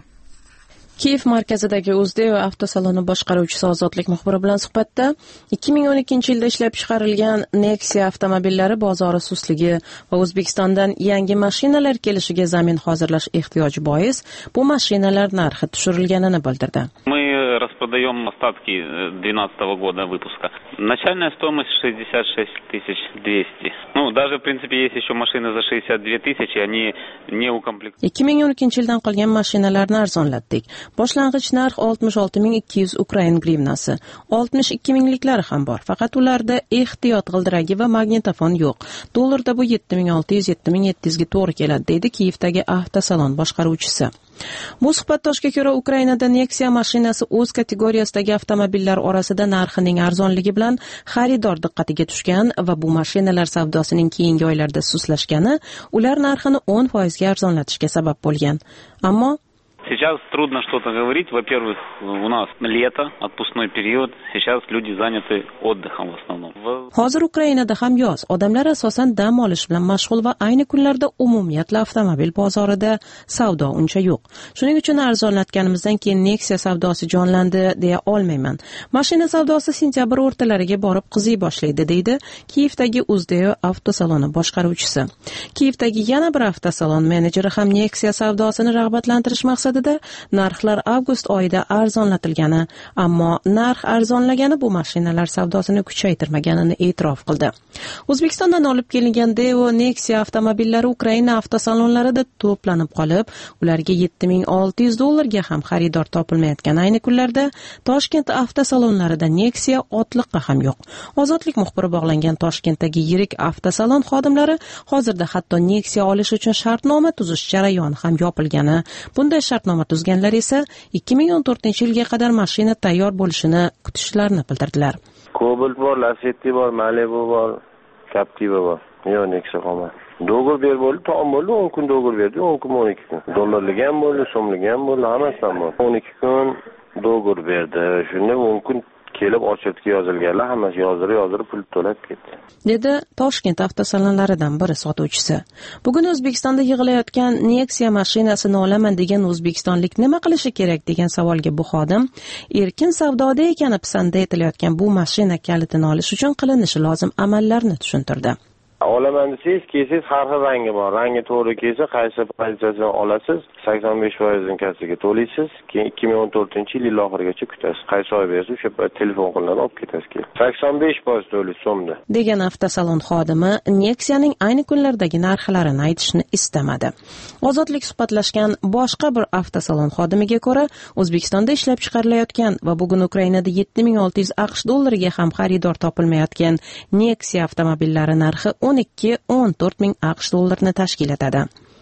Kiev markazidagi Uzdeo avtosaloni boshqaruvchisi Ozodlik muxbiri bilan suhbatda ikki ming o'n ikkinchi yilda ishlab chiqarilgan Nexia avtomobillari bozori sustligi va O'zbekistondan yangi mashinalar kelishiga zamin hozirlash ehtiyoji bois bu mashinalar narxi tushirilganini bildirdi. Распродаем остатки двенадцатого года выпуска. Начальная стоимость шестьдесят шесть тысяч двести. Ну, даже, в принципе, есть еще машины за шестьдесят две тысячи, они не укомплектованы. ikki ming o'n ikkinchi yildan qolgan mashinalarni arzonlatdik. Boshlang'ich narx oltmish olti ming ikki yuz Ukrain grivnasi. oltmish ikki mingliklari ham bor. Faqat ularda ehtiyot g'ildiragi va magnitofon yo'q. Dollarda bu yetti ming olti yuz yetti ming yetti yuz ga to'g'ri keladi, deydi Kievdagi avtosalon boshqaruvchisi. Bu suhbatdoshga ko'ra Ukrainada Nexia mashinasi o'z kategoriyasidagi avtomobillar orasida narxining arzonligi bilan xaridor diqqatiga tushgan va bu mashinalar savdosining keyingi oylarda sustlashgani ular narxini o'n foiz ga arzonlatishga sabab bo'lgan. Ammo Сейчас трудно что-то говорить. Во-первых, у нас лето, отпускной период. Сейчас люди заняты отдыхом в основном. Hozir Ukrainada ham yoz. Odamlar asosan dam olish bilan mashg'ul va ayni kunlarda umumiyatla avtomobil bozorida savdo uncha yo'q. Shuning uchun arzonlatganimizdan keyin Nexia savdosi jonlandi deya olmayman. Mashina savdosi sentyabr o'rtalariga borib qiziy boshlaydi, deydi Kievdagi Uzdeo avtosaloni boshqaruvchisi. Kievdagi yana bir avtosalon menejeri ham Nexia savdosini rag'batlantirish maqsadida narxlar avgust oyida arzonlatilgani, ammo narx arzonlagani bu mashinalar savdosini kuchaytirmaganini e'tirof qildi. O'zbekistondan olib kelingan Deo Nexia avtomobillari Ukraina avtosalonlarida to'planib qolib, ularga yetti ming olti yuz dollarga ham xaridor topilmayotgan ayni kunlarda Toshkent avtosalonlarida Nexia otliqqa ham yo'q. Ozodlik muxbiri bog'langan Toshkentdagi yirik avtosalon xodimlari hozirda hatto Nexia olish uchun shartnoma tuzish jarayoni ham yopilgani, bunday shartnoma tuzganlar esa ikki ming o'n to'rtinchi yilga qadar mashina tayyor bo'lishini kutishlarini bildirdilar. Cobalt bor, Lacetti bor, Malibu bor, Captiva bor. Yo'q, Nexia qolmadi. Do'g'ir ber bo'ldi, tom bo'ldi, o'n kun do'g'ir berdi, o'n kun o'n ikki kun. Dollarlik ham bo'ldi, so'mlik ham bo'ldi, hammasidan bo'ldi. o'n ikki kun do'g'ir berdi. Shunda o'n kun kelib ochirtga yozilganlar hammasi yozdirib yozdirib pul to'lab ketdi, dedi Toshkent avtosalonlaridan biri sotuvchisi. Bugun O'zbekistonda yig'ilayotgan Nexia mashinasini olaman degan o'zbekistonlik nima qilishi kerak degan savolga bu xodim erkin savdoda ekani pisanda etilayotgan bu mashina kalitini olish uchun qilinishi lozim amallarni tushuntirdi. Olaman desangiz, kelsangiz har xil rangi bor. Rangi to'g'ri kelsa, qaysi pozitsiyasini olasiz, sakson besh foiz inkasiga to'laysiz, keyin ikki ming o'n to'rtinchi yil oxirigacha kutasiz. Qaysi oy bersa, o'sha telefon qilinadi, olib ketasiz keyin. sakson besh foiz to'laysiz so'mda. degan avtosalon xodimi Nexia'ning ayni kunlardagi narxlarini aytishni istamadi. Ozodlik suhbatlashgan boshqa bir avtosalon xodimiga ko'ra, O'zbekistonda ishlab chiqarilayotgan va bugun Ukrainada yetti ming olti yuz AQSh dollariga ham xaridor topilmayotgan Nexia avtomobillari narxi o'n ikki o'n to'rt ming AQSh dollarini tashkil etadi.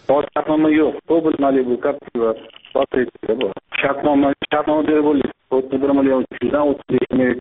Shartnoma yo'q. To'g'ri Malibu Captiva sotuvga bor. Shartnoma shartnoma berib bo'ldi. o'ttiz bir million uch yuzdan o'ttiz besh million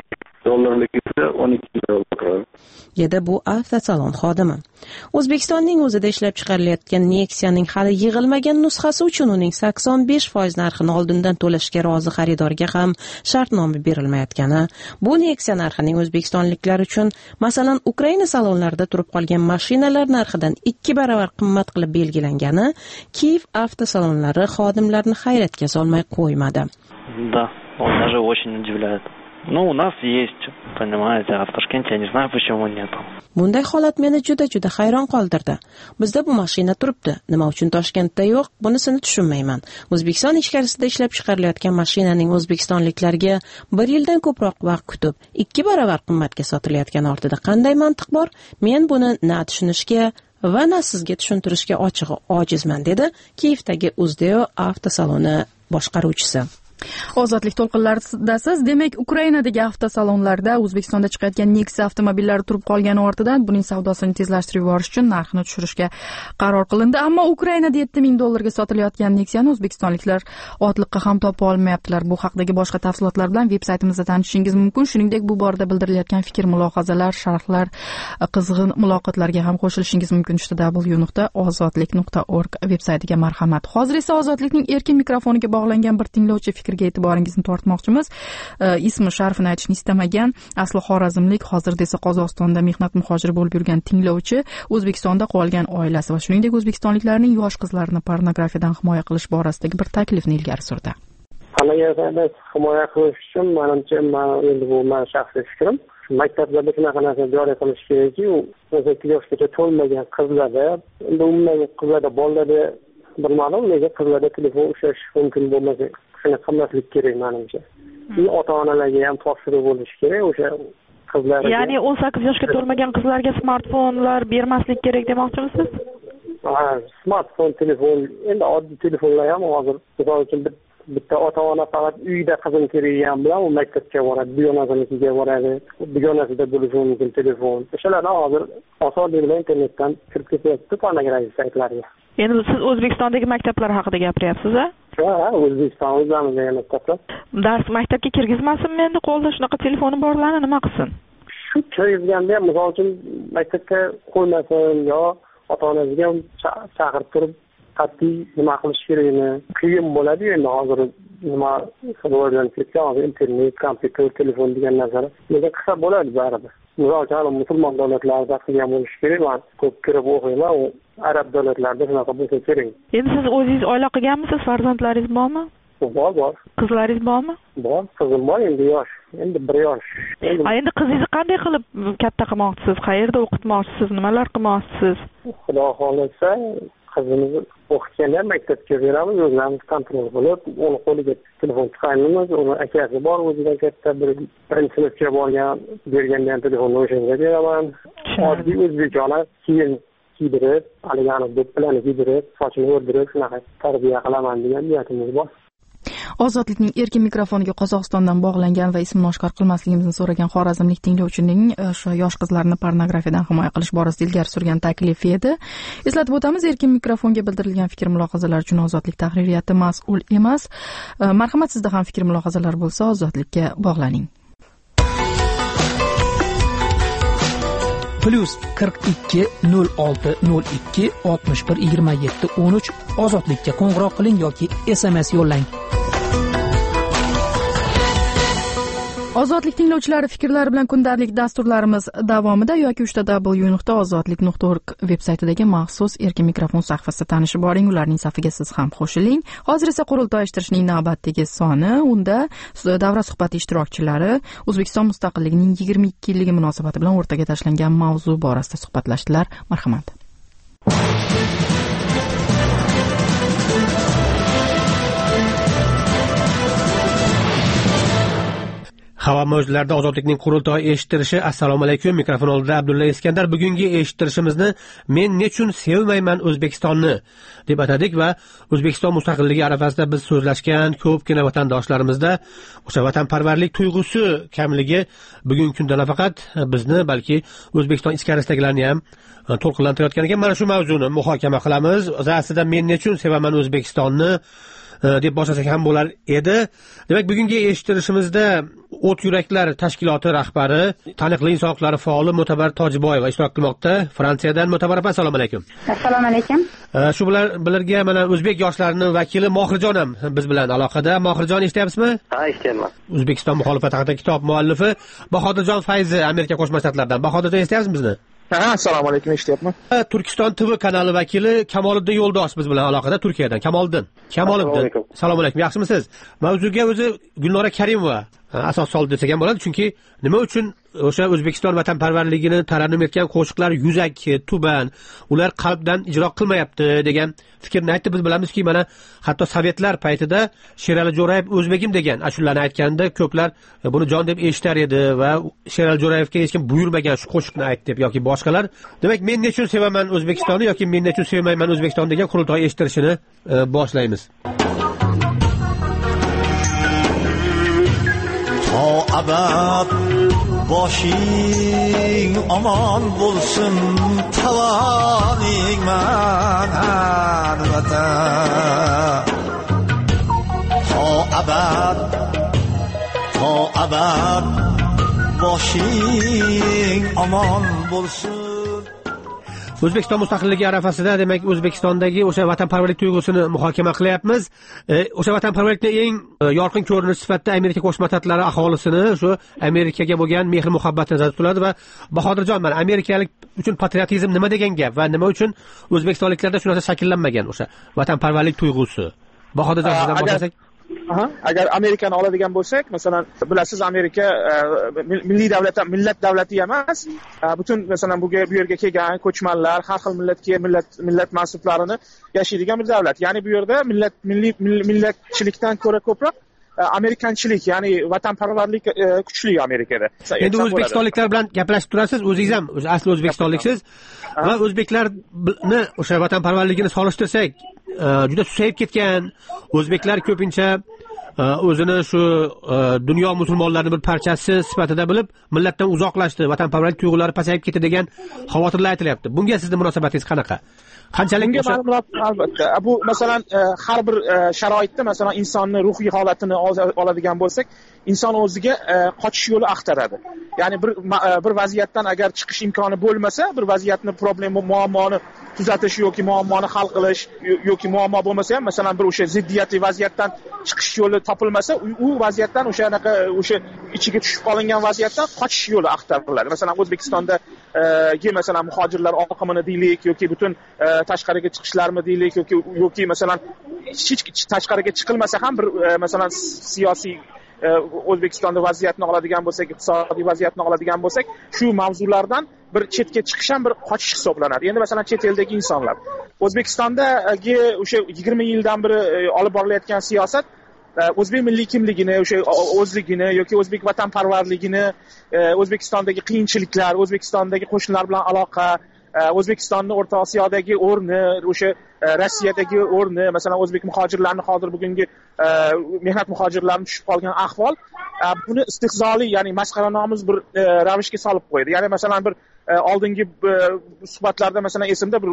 dollarlikda o'n ikki dollar. Dedi bu avtosalon xodimi. O'zbekistonning o'zida ishlab chiqarilayotgan Nexia'ning hali yig'ilmagan nusxasi uchun uning sakson besh foiz narxini oldindan to'lashga rozi xaridorga ham shartnoma berilmayotgani, bu Nexia narxining o'zbekistonliklar uchun, masalan, Ukraina salonlarida turib qolgan mashinalar narxidan ikki baravar qimmat qilib belgilangani Kiev avtosalonlari xodimlarini hayratga solmay qo'ymadi. Да, он даже очень удивляет. Ну, у нас есть, понимаете, а в Ташкенте я не знаю, почему нету. Bunday holat meni juda-juda hayron qoldirdi. Bizda bu mashina turibdi. Nima uchun Toshkentda yo'q? Bunisini tushunmayman. O'zbekiston ichkarisida ishlab chiqarilayotgan mashinaning o'zbekistonliklarga bir yildan ko'proq vaqt kutib, ikki baravar qimmatga sotilayotgani ortida qanday mantiq bor? Men buni na tushunishga va na sizga tushuntirishga ochig'i ojizman, dedi Kiyevdagi Uzdeo avtosaloni boshqaruvchisi. Ozodlik to'lqinlaridasiz. Demak, Ukrainadagi avtosalonlarda O'zbekistonda chiqayotgan Nexia avtomobillari turib qolgani ortidan buning savdosini tezlashtirib yuborish uchun narxini tushirishga qaror qilindi. Ammo Ukrainada yetti ming dollarga sotilayotgan Nexia'ni o'zbekistonliklar otliqqa ham topa olmayaptilar. Bu haqdagi boshqa tafsilotlar bilan veb-saytimizda tanishishingiz mumkin. Shuningdek, bu borada bildirilayotgan fikr, mulohazalar, sharhlar, qizg'in muloqotlarga ham qo'shilishingiz mumkin. w nuqta ozodlik nuqta org veb-saytiga marhamat. Hozir esa Ozodlikning erkin mikrofoniga bog'langan bir tinglovchi fikr e'tiboringizni tortmoqchimiz. Ismi sharifini aytishni istamagan, asli xorazmlik, hozirda esa Qozog'istonda mehnat muhojiri bo'lib yurgan tinglovchi O'zbekistonda qolgan oilasi va shuningdek o'zbekistonliklarning yosh qizlarini pornografiyadan himoya qilish borasidagi bir taklifni ilgari surdi. Qanday himoya qilish uchun menimcha, endi bu men shaxsiy fikrim, maktablarda shunaqa narsa joriy qilish kerakki, o'n sakkiz yoshgacha to'lmagan qizlarda, endi umuman qizlarda, bolalarda bilmadim, nega qizlarda telefon ushlash mumkin bo'lmasa, shuni qilmaslik kerak menimcha. И ota-onalarga ham topshiriq bo'lishi kerak o'sha qizlarga. Ya'ni o'n sakkiz yoshga to'lmagan qizlarga smartfonlar bermaslik kerak demoqchimisiz? Ha, smartfon, telefon, endi oddiy telefonlar ham hozir, misol uchun bitta ota-ona faqat uyda qizim kelgan bilan u maktabga boradi, dugonasiga boradi, dugonasida bo'lishi mumkin telefon. O'shalarni hozir osonlik bilan internetdan kirib ketyapti pornografik saytlarga. Endi siz O'zbekistondagi maktablar haqida gapiryapsiz-a? Ha, O'zbekiston o'zimizga maktablar. Dars maktabga kirgizmasinmi endi qo'lda shunaqa telefoni borlarni nima qilsin? Shu kirgizganda ham misol uchun maktabga qo'ymasin yo ota-onasiga chaqirib turib qat'iy nima qilish kerakini, qiyin bo'ladi-yu endi hozir nima rivojlanib ketgan, hozir internet, kompyuter, telefon degan narsalar. Nega qilsa bo'ladi baribir. Misol uchun musulmon davlatlarida qilgan bo'lishi kerak. Men ko'p kirib o'qiyman, u arab davlatlarida shunaqa bo'lsa kerak. Endi siz o'zingiz oila qilganmisiz? Farzandlaringiz bormi? Bor, bor. Qizlaringiz bormi? Bor, qizim bor, endi yosh, endi bir yosh. Ha, endi qizingizni qanday qilib katta qilmoqchisiz? Qayerda o'qitmoqchisiz? Nimalar qilmoqchisiz? Xudo xolasa, qizimizni o'qitganlar maktabga beramiz, o'zlarimiz kontrol qilib, uni qo'liga telefon chiqaramiz, uni akasi bor, o'zidan katta bir birinchi sinfga borgan, bergandan telefonni o'shanga beraman. Oddiy o'zbekona kiyim kiydirib, aligani do'ppilani kiydirib, sochini o'rdirib, shunaqa tarbiya qilaman degan niyatimiz bor. Ozodlikning erkin mikrofoniga Qozog'istondan bog'langan va ismini oshkor qilmasligimizni so'ragan xorazmlik tinglovchining o'sha yosh qizlarni pornografiyadan himoya qilish borasida ilgari surgan taklifi edi. Eslatib o'tamiz, erkin mikrofonga bildirilgan fikr mulohazalar uchun Ozodlik tahririyati mas'ul emas. Marhamat, sizda ham fikr mulohazalar bo'lsa, Ozodlikka bog'laning. Plus qirq ikki nol olti nol ikki oltmish bir yigirma yetti o'n uch Ozodlikka qo'ng'iroq qiling yoki S M S yo'llang. Ozodlik tinglovchilari fikrlari bilan kundalik dasturlarimiz davomida yoki uchta w nuqta ozodlik nuqta org veb-saytidagi maxsus erkin mikrofon sahifasida tanishib boring, ularning safiga siz ham qo'shiling. Hozir esa qurultoy uyushtirishning navbatdagi soni, unda davra suhbati ishtirokchilari O'zbekiston mustaqilligining yigirma ikki yilligi munosabati bilan o'rtaga tashlangan mavzu borasida suhbatlashdilar. Marhamat. havo mavjlarida ozodlikning qurultoyi eshittirishi. Assalomu alaykum, mikrofon oldida Abdulla Iskandar. Bugungi eshittirishimizni men nechun sevmayman O'zbekistonni deb atadik va O'zbekiston mustaqilligi arafasida biz so'zlashgan ko'pgina vatandoshlarimizda o'sha vatanparvarlik tuyg'usi kamligi bugungi kunda nafaqat bizni, balki O'zbekiston ichkaridagilarni ham to'lqinlantirayotgan ekan. Mana shu mavzuni muhokama qilamiz. Aslida men nechun sevaman O'zbekistonni deb boshlasak ham bo'lar edi. Demak, bugungi eshittirishimizda O't yuraklar tashkiloti rahbari, taniqli inson huquqlari faoli Mo'tabar Tojiboyeva ishtirok qilmoqda. Fransiyadan Mo'tabar opa, assalomu alaykum. Assalomu alaykum. Shu bilan birga mana o'zbek yoshlarining vakili Mohirjon ham biz bilan aloqada. Mohirjon, eshityapsizmi? Ha, eshityapman. O'zbekiston muxolifati haqida kitob muallifi Bahodirjon Fayzi, Amerika Qo'shma Shtatlaridan. Bahodirjon, eshityapsizmi bizni? Ha, assalomu alaykum, eshityapman. Turkiston T V kanali vakili Kamoliddin Yo'ldosh biz bilan aloqada, Turkiyadan. Kamoliddin. Kamoliddin. Assalomu alaykum. Yaxshimisiz? Mavzuga o'zi Gulnora Karimova asos soldi desak ham bo'ladi, chunki nima uchun o'sha O'zbekiston vatanparvarligini tarannum etgan qo'shiqlar yuzak, tuban, ular qalbdan ijro qilmayapti degan fikrni aytdi. Biz bilamizki, mana hatto sovetlar paytida Sherali Jo'rayev o'zbegim degan ashulalarni aytganda ko'plar buni jon deb eshitar edi va Sherali Jo'rayevga hech kim buyurmagan shu qo'shiqni ayt deb yoki boshqalar. Demak, men nechun sevaman O'zbekistonni yoki men nechun sevmayman O'zbekistonni degan qurultoy eshittirishini e, boshlaymiz. To abad boshing omon bo'lsin, tavoning man vatan. To abad, to abad boshing omon bo'lsin. O'zbekiston mustaqilligi arafasida, demak, O'zbekistondagi o'sha vatanparvarlik tuyg'usini muhokama qilyapmiz. E, o'sha vatanparvarlikning eng e, yorqin ko'rinishi sifatida Amerika Qo'shma Shtatlari aholisini shu Amerikaga bo'lgan mehr muhabbatini nazarda tutiladi va Bahodirjon, mana amerikalik uchun patriotizm nima degan gap va nima uchun o'zbekistonliklarda shu narsa shakllanmagan o'sha vatanparvarlik tuyg'usi? Bahodirjon, sizdan boshlasak. Aha, agar Amerikani oladigan bo'lsak, masalan, bilasiz, Amerika milliy davlat, millat davlati emas. Butun masalan bu yerga kelgan ko'chmanlar, har xil millatga, millat millat mansublarini yashaydigan bir davlat. Ya'ni bu yerda millat milliy millatchilikdan ko'ra ko'proq amerikanchilik, ya'ni vatanparvarlik kuchli Amerikada. Endi o'zbekistonliklar bilan gaplashib turasiz, o'zingiz ham o'zi asli o'zbekistonliksiz va o'zbeklarni o'sha vatanparvarligini solishtirsak, juda susayib ketgan. O'zbeklar ko'pincha o'zini shu dunyo musulmonlarining bir parchasi sifatida bilib, millatdan uzoqlashdi, vatanparvarlik tuyg'ulari pasayib ketdi degan xavotirlar aytilyapti. Bunga sizning munosabatingiz qanaqa? Qanchalik bunga albatta bu masalan har bir sharoitda masalan insonning ruhiy holatini oladigan bo'lsak, inson o'ziga qochish yo'li axtaradi. Ya'ni bir bir vaziyatdan agar chiqish imkoni bo'lmasa, bir vaziyatni, problema, muammoni tuzatish yoki muammoni hal qilish yoki muammo bo'lmasa ham masalan bir o'sha ziddiyatli vaziyatdan chiqish yo'li topilmasa, u vaziyatdan o'sha anaqa o'sha ichiga tushib qolingan vaziyatdan qochish yo'li axtariladi. Masalan, O'zbekistonda ge masalan muhojirlar oqimini deylik yoki butun tashqariga chiqishlarni deylik yoki yoki masalan hech tashqariga chiqilmasa ham bir masalan siyosiy O'zbekistonda vaziyatni oladigan bo'lsak, iqtisodiy vaziyatni oladigan bo'lsak, shu mavzulardan bir chetga chiqish ham bir qochish hisoblanadi. Endi masalan chet eldagi insonlar O'zbekistondagi o'sha yigirma yildan beri olib borilayotgan siyosat o'zbek milliy kimligini, o'sha o'zligini yoki o'zbek vatanparvarligini, O'zbekistondagi qiyinchiliklar, O'zbekistondagi qo'shnilar bilan aloqa, O'zbekistonning O'rta Osiyodagi o'rni, o'sha Rossiyadagi o'rni, masalan o'zbek muhojirlarning hozir bugungi mehnat muhojirlarining tushib qolgan ahvol, buni istihzoli, ya'ni masxaranomiz bir ravishga solib qo'ydi. Ya'ni masalan bir oldingi suhbatlarda masalan esimda bir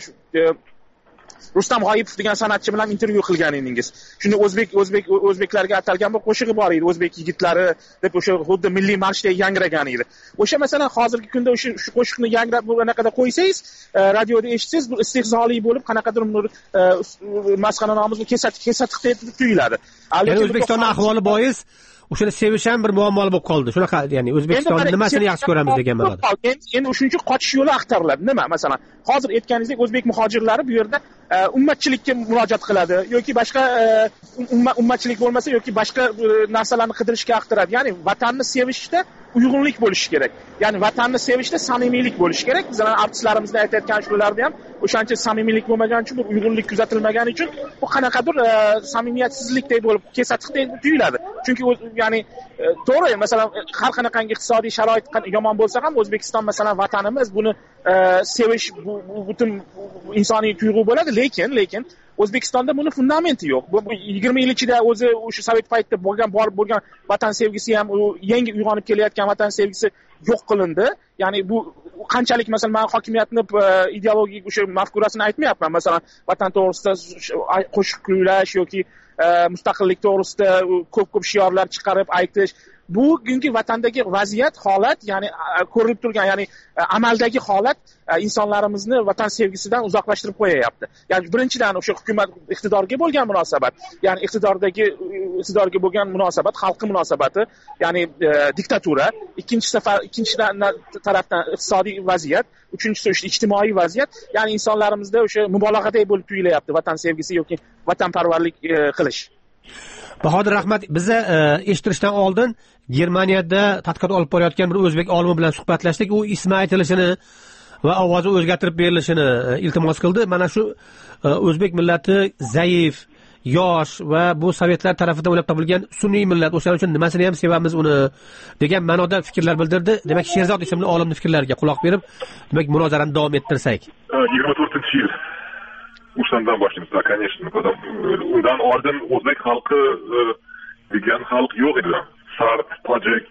Rustam G'oyipov degan san'atchi bilan intervyu qilgan edingiz. Shunda o'zbek o'zbek o'zbeklarga atalgan bir qo'shig'i bor edi, o'zbek yigitlari deb o'sha xuddi milliy marshdek yangragan edi. O'sha masalan hozirgi kunda o'sha shu qo'shiqni yangrab bu anaqada qo'ysangiz, radioda eshitsangiz, bu istihzoli bo'lib, qanaqadir masxaranomizni kesatib kesatib tuyuladi. Ya'ni O'zbekistonning ahvoli bois o'shani sevish ham bir muammo bo'lib qoldi. Shunaqa, ya'ni O'zbekistonning nimasini yaxshi ko'ramiz degan ma'noda. Endi o'shuncha qochish yo'li axtariladi. Nima? Masalan, hozir aytganingizdek o'zbek muhojirlari bu yerda ummatchilikka murojaat qiladi yoki boshqa ummatchilik bo'lmasa yoki boshqa narsalarni qidirishga axtaradi. Ya'ni vatanni sevishda uyg'unlik bo'lishi kerak. Ya'ni vatanni sevishda samimiylik bo'lishi kerak. Bizlar artistlarimizni aytayotgan shularda ham o'shancha samimiylik bo'lmagani uchun, bir uyg'unlik kuzatilmagani uchun bu qanaqadir samimiyatsizlikdek bo'lib, kesatiqdek tuyuladi. chunki ya'ni to'g'ri masalan har qanaqangi iqtisodiy sharoit yomon bo'lsa ham O'zbekiston masalan vatanimiz, buni sevish bu butun insoniy tuyg'u bo'ladi, lekin lekin O'zbekistonda buni fundamenti yo'q. Bu yigirma yil ichida o'zi o'sha sovet paytida bo'lgan borib bo'lgan vatan sevgisi ham, yangi uyg'onib kelayotgan vatan sevgisi yo'q qilindi. Ya'ni bu qanchalik masalan men hokimiyatni ideologik o'sha mafkurasini aytmayapman. Masalan, vatan to'g'risida qo'shiq kuylash yoki mustaqillik to'g'risida ko'p-ko'p shiorlar chiqarib aytish, bugungi vatandagi vaziyat, holat, ya'ni ko'rilib turgan, ya'ni amaldagi holat insonlarimizni vatan sevgisidan uzoqlashtirib qo'yayapti. Ya'ni birinchidan o'sha hukumat iqtidorga bo'lgan munosabat, ya'ni iqtidordagi iqtidorga bo'lgan munosabat, xalqqa munosabati, ya'ni diktatura, ikkinchi safar ikkinchi tarafdan iqtisodiy vaziyat, uchinchisi o'sha ijtimoiy vaziyat, ya'ni insonlarimizda o'sha mubolag'aday bo'lib tuyulyapti vatan sevgisi yoki vatanparvarlik qilish. Bahodir, rahmat. Biza eshittirishdan oldin Germaniyada tadqiqot olib borayotgan bir o'zbek olimi bilan suhbatlashdik. U ismi aytilishini va ovozi o'zgartirib berilishini iltimos qildi. Mana shu o'zbek millati zaif, yosh va bu sovetlar tarafidan o'ylab topilgan sun'iy millat, o'shaning uchun nimasini ham sevamiz uni degan ma'noda fikrlar bildirdi. Demak, Sherzod ismli olimning fikrlariga quloq berib, demak, munozarani davom ettirsak. yigirma to'rtinchi yil o'shandan boshlaymiz, конечно. Undan oldin o'zbek xalqi degan xalq yo'q edi. Sarb, tojik,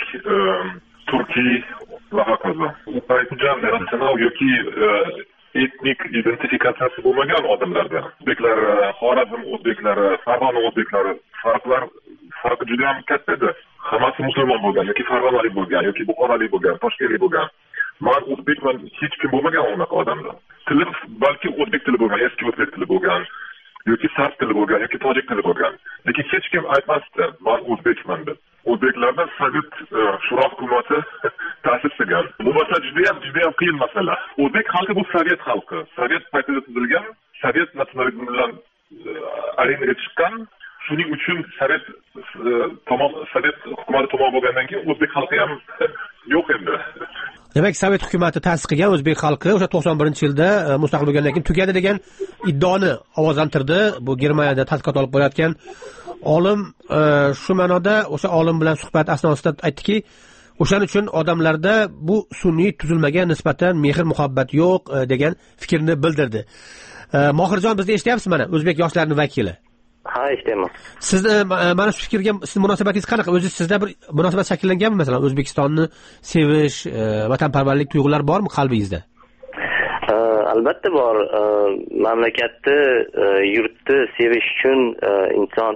turkiy va hokazo. U paytda nasional yoki etnik identifikatsiyasi bo'lmagan odamlarda. O'zbeklar, Xorazm o'zbeklari, Farg'ona o'zbeklari, farqlar farqi juda ham katta edi. Hammasi musulmon bo'lgan yoki farg'onalik bo'lgan yoki buxorolik bo'lgan, toshkentlik bo'lgan. Men o'zbekman hech kim bo'lmagan unaqa odamlar. Tili balki o'zbek tili bo'lgan, eski o'zbek tili bo'lgan yoki sarb tili bo'lgan yoki tojik tili bo'lgan. Lekin hech kim aytmasdi, men o'zbekman deb. O'zbeklarda Sovet shuro hukumati ta'sis qilgan. Bu masala juda ham juda ham qiyin masala. O'zbek xalqi bu Sovet xalqi. Sovet paytida tuzilgan, Sovet nasionalizmi bilan arenaga chiqqan. Shuning uchun Sovet tomon Sovet hukumati tomon bo'lgandan keyin o'zbek xalqi ham yo'q endi. Demak, Sovet hukumati ta'sis qilgan o'zbek xalqi o'sha to'qson birinchi yilda mustaqil bo'lgandan keyin tugadi degan iddaoni ovozlantirdi. Bu Germaniyada tadqiqot olib borayotgan olim shu ma'noda o'sha olim bilan suhbat asnosida aytdiki, o'shaning uchun odamlarda bu sun'iy tuzilmaga nisbatan mehr muhabbat yo'q degan fikrni bildirdi. Mohirjon, bizni eshityapsiz? Mana o'zbek yoshlarining vakili. Ha, eshitaman. Sizni mana shu fikrga sizning munosabatingiz qanaqa? O'zi sizda bir munosabat shakllanganmi? Masalan, O'zbekistonni sevish, vatanparvarlik tuyg'ulari bormi qalbingizda? Albatta bor. Mamlakatni, yurtni sevish uchun inson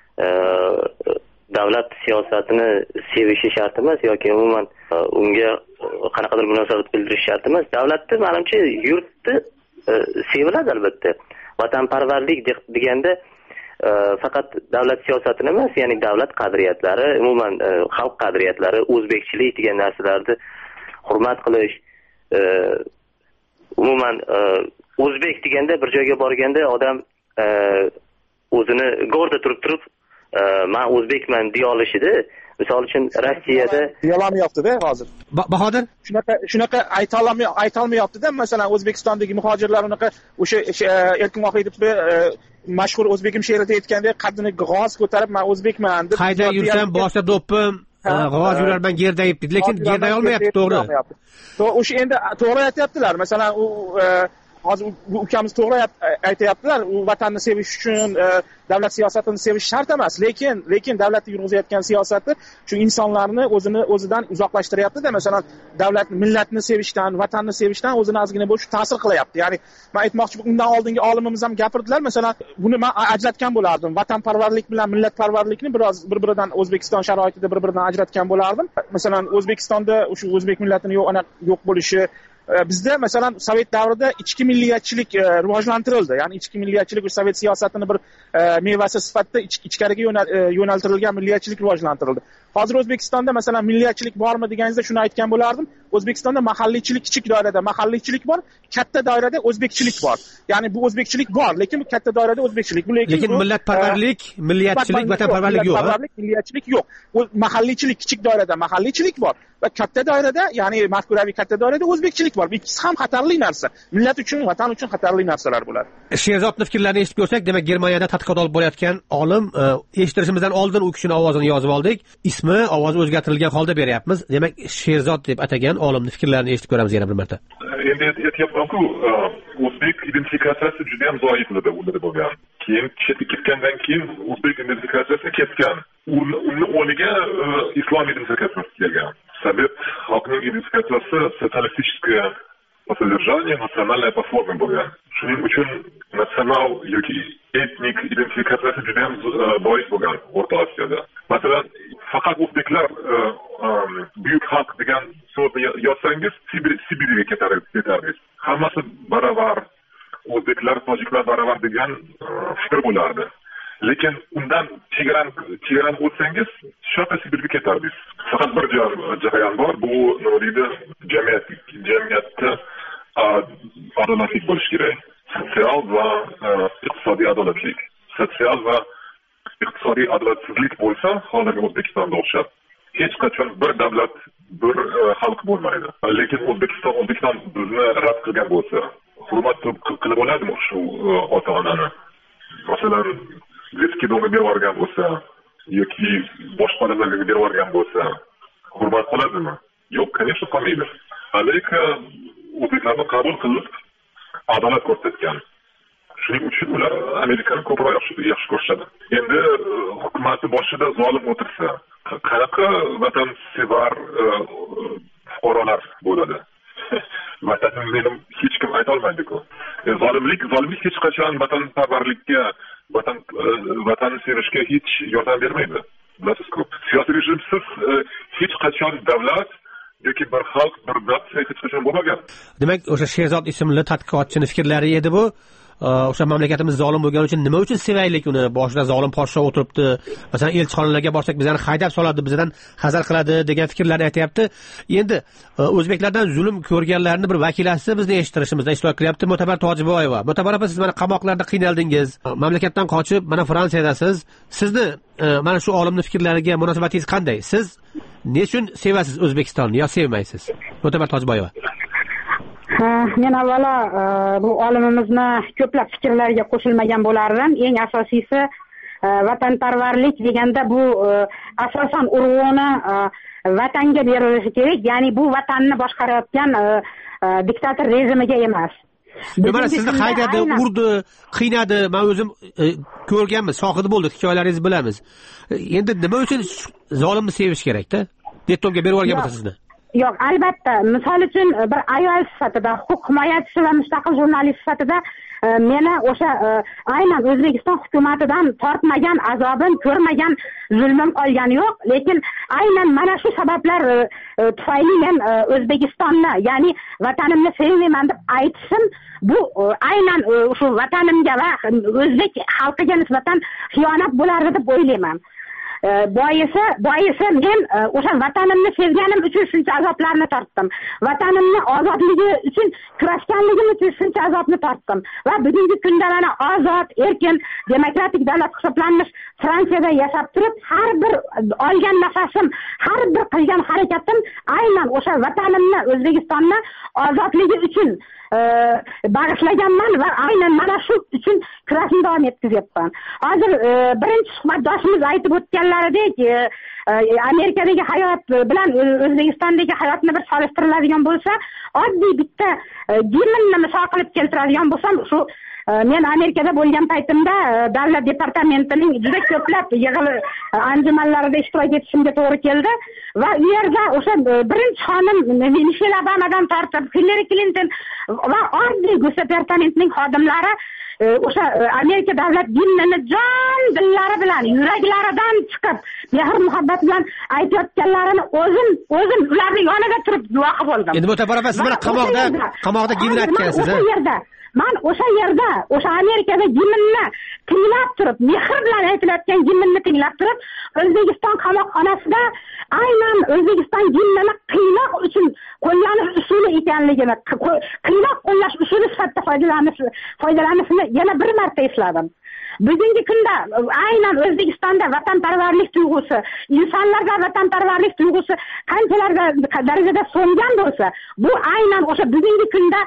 davlat siyosatini sevishi shart emas yoki umuman unga qanaqadir munosabat bildirish shart emas. Davlatni, menimcha, yurtni seviladi albatta. Vatanparvarlik deganda faqat davlat siyosatini emas, ya'ni davlat qadriyatlari, umuman xalq qadriyatlari, o'zbekchilik degan narsalarni hurmat qilish, umuman o'zbek deganda bir joyga borganda odam o'zini go'rda turib turib men o'zbekman deya olishida. Misol uchun Rossiyada deyolmayapti-da hozir. Bahodir, shunaqa shunaqa aytolmay aytolmayapti-da. Masalan, O'zbekistondagi muhojirlar unaqa o'sha Erkin Vohidov mashhur o'zbekim she'rida aytgandek qaddini g'oz ko'tarib men o'zbekman deb qayda yursam boshda do'ppim, g'oz yurarman gerdayib dedi, lekin gerday olmayapti, to'g'ri. O'sha endi to'g'ri aytyaptilar. Masalan, u hozir bu ukamiz to'g'ri aytyaptilar. U vatanni sevish uchun davlat siyosatini sevish shart emas, lekin lekin davlatni yurg'izayotgan siyosati shu insonlarni o'zini o'zidan uzoqlashtiryapti-da. Masalan, davlat millatni sevishdan, vatanni sevishdan o'zini ozgina bo'lish ta'sir qilyapti. Ya'ni men aytmoqchi, undan oldingi olimimiz ham gapirdilar. Masalan, buni men ajratgan bo'lardim. Vatanparvarlik bilan millatparvarlikni biroz bir-biridan O'zbekiston sharoitida bir-biridan ajratgan bo'lardim. Masalan, O'zbekistonda o'sha o'zbek millatini yo'q ana yo'q bo'lishi, bizda masalan Sovet davrida ichki milliyatchilik rivojlantirildi. Ya'ni ichki milliyatchilik o'sha Sovet siyosatini bir mevasi sifatida ichkariga yo'naltirilgan milliyatchilik rivojlantirildi. Hozir O'zbekistonda masalan milliyatchilik bormi deganingizda shuni aytgan bo'lardim. O'zbekistonda mahalliychilik kichik doirada mahalliychilik bor, katta doirada o'zbekchilik bor. Ya'ni bu o'zbekchilik bor, lekin katta doirada o'zbekchilik. Bu lekin, lekin millatparvarlik, milliyatchilik, vatanparvarlik yo'q. Milliyatchilik yo'q. Mahalliychilik kichik doirada mahalliychilik bor va katta doirada, ya'ni mafkuraviy katta doirada o'zbekchilik bor. Bu ikkisi ham xatarli narsa. Millat uchun, vatan uchun xatarli narsalar bo'ladi. Sherzodning fikrlarini eshitib ko'rsak, demak Germaniyada tadqiqot olib borayotgan olim, eshittirishimizdan oldin u kishining ovozini yozib oldik. Ismi, ovozi o'zgartirilgan holda beryapmiz. Demak, Sherzod deb atagan olimning fikrlarini eshitib ko'ramiz yana bir marta. Endi aytyapman-ku, o'zbek identifikatsiyasi juda ham zoifladi unda bo'lgan. Keyin chetga ketgandan keyin o'zbek identifikatsiyasi ketgan. Uni o'rniga islom identifikatsiyasi kelgan. Sovet xalqining identifikatsiyasi sotsialistik sodержание, nasionalniy по форме bo'lgan. Shuning uchun natsional yoki etnik identifikatsiyasi juda ham bois bo'lgan O'rta Osiyoda. Masalan, faqat o'zbeklar buyuk xalq degan so'zni yozsangiz, Sibirga ketardingiz. Hammasi baravar, o'zbeklar, tojiklar baravar degan fikr bo'lardi. Lekin undan chegarani chegarani o'tsangiz, shoqqa Sibirga ketardingiz. Faqat bir jarayon bor, bu nima deydi, jamiyat jamiyatda adolatlik bo'lishi kerak. Sotsial va iqtisodiy adolatlik. Sotsial va iqtisodiy adolatsizlik bo'lsa, hozirgi O'zbekistonda o'xshab, hech qachon bir davlat, bir xalq bo'lmaydi. Lekin O'zbekiston O'zbekiston bizni rad qilgan bo'lsa, hurmat qilib bo'ladimi shu ota-onani? Masalan, Zetki domga berib yuborgan bo'lsa, yoki boshqa odamlarga berib yuborgan bo'lsa, hurmat qiladimi? Yo'q, конечно, qilmaydi. Amerika o'zbeklarni qabul qilib, adolat ko'rsatgan. Shuning uchun ular Amerikani ko'proq yaxshi yaxshi ko'rishadi. Endi hukumatni boshida zolim o'tirsa, qanaqa vatansevar fuqarolar bo'ladi? Vatanni meni hech kim ayta olmaydi-ku. Zolimlik, zolimlik hech qachon vatanparvarlikka, vatan vatanni sevishga hech yordam bermaydi. Bilasizku, siyosiy rejimsiz hech qachon davlat yoki bir xalq, bir natsiya hech qachon bo'lmagan. Demak, o'sha Sherzod ismli tadqiqotchining fikrlari edi bu. O'sha mamlakatimiz zolim bo'lgani uchun nima uchun sevaylik uni? Boshida zolim podsho o'tiribdi. Masalan, elchixonalarga borsak bizani haydab soladi, bizdan hazar qiladi degan fikrlarni aytayapti. Endi o'zbeklardan zulm ko'rganlarni bir vakilasi bizni eshittirishimizda ishtirok qilyapti, Mo'tabar Tojiboyeva. Mo'tabar opa, siz mana qamoqlarda qiynaldingiz, mamlakatdan qochib, mana Fransiyadasiz. Sizni mana shu olimning fikrlariga munosabatingiz qanday? Siz nechun sevasiz O'zbekistonni yo sevmaysiz? Mo'tabar Tojiboyeva. Men avvalo bu olimimizni ko'plab fikrlariga qo'shilmagan bo'lardim. Eng asosiysi vatanparvarlik deganda bu asosan urg'uni vatanga berilishi kerak, ya'ni bu vatanni boshqarayotgan diktator rejimiga emas. Mana sizni haydadi, urdi, qiynadi, men o'zim ko'rganmiz, shohidi bo'ldik, hikoyalaringizni bilamiz. Endi nima uchun zolimni sevish kerak-da? Dettonga berib yuborgan bo'lsa sizni. Yo'q, albatta, misol uchun bir ayol sifatida, huquq himoyachisi va mustaqil jurnalist sifatida meni o'sha aynan O'zbekiston hukumatidan tortmagan azobim, ko'rmagan zulmim qolgani yo'q, lekin aynan mana shu sabablar tufayli men O'zbekistonni, ya'ni vatanimni sevmayman deb aytishim, bu aynan shu vatanimga va o'zbek xalqiga nisbatan xiyonat bo'lardi deb o'ylayman. Boisi, boisi men o'sha vatanimni sevganim uchun shuncha azoblarni tortdim. Vatanimni ozodligi uchun kurashganligim uchun shuncha azobni tortdim. Va bugungi kunda mana ozod, erkin, demokratik davlat hisoblanmish Fransiyada yashab turib, har bir olgan nafasim, har bir qilgan harakatim aynan o'sha vatanimni, O'zbekistonni ozodligi uchun bag'ishlaganman va aynan mana shu uchun kurashni davom etkazyapman. Hozir birinchi suhbatdoshimiz aytib o'tganlaridek, Amerikadagi hayot bilan O'zbekistondagi hayotni bir solishtiriladigan bo'lsa, oddiy bitta gimnni misol qilib keltiradigan bo'lsam, shu men Amerikada bo'lgan paytimda davlat departamentining juda ko'plab yig'il anjumanlarida ishtirok etishimga to'g'ri keldi va u yerda o'sha birinchi xonim Mishel Obamadan tortib Hillary Clinton va oddiy departamentning xodimlari o'sha Amerika davlat gimnini jon dillari bilan, yuraklaridan chiqib, mehr muhabbat bilan aytayotganlarini o'zim o'zim ularning yonida turib guvohi bo'ldim. Endi Mo'tabar opa, siz mana qamoqda qamoqda gimn aytgansiz. O'sha yerda men o'sha yerda, o'sha Amerikada gimnni tinglab turib, mehr bilan aytilayotgan gimnni tinglab turib, O'zbekiston qamoqxonasida aynan O'zbekiston gimnini qiynoq uchun qo'llanish usuli ekanligini, qiynoq qo'llash usuli sifatida foydalanish foydalanishni yana bir marta esladim. bugungi kunda aynan O'zbekistonda vatanparvarlik tuyg'usi, insonlarda vatanparvarlik tuyg'usi qanchalar darajada so'ngan bo'lsa, bu aynan o'sha bugungi kunda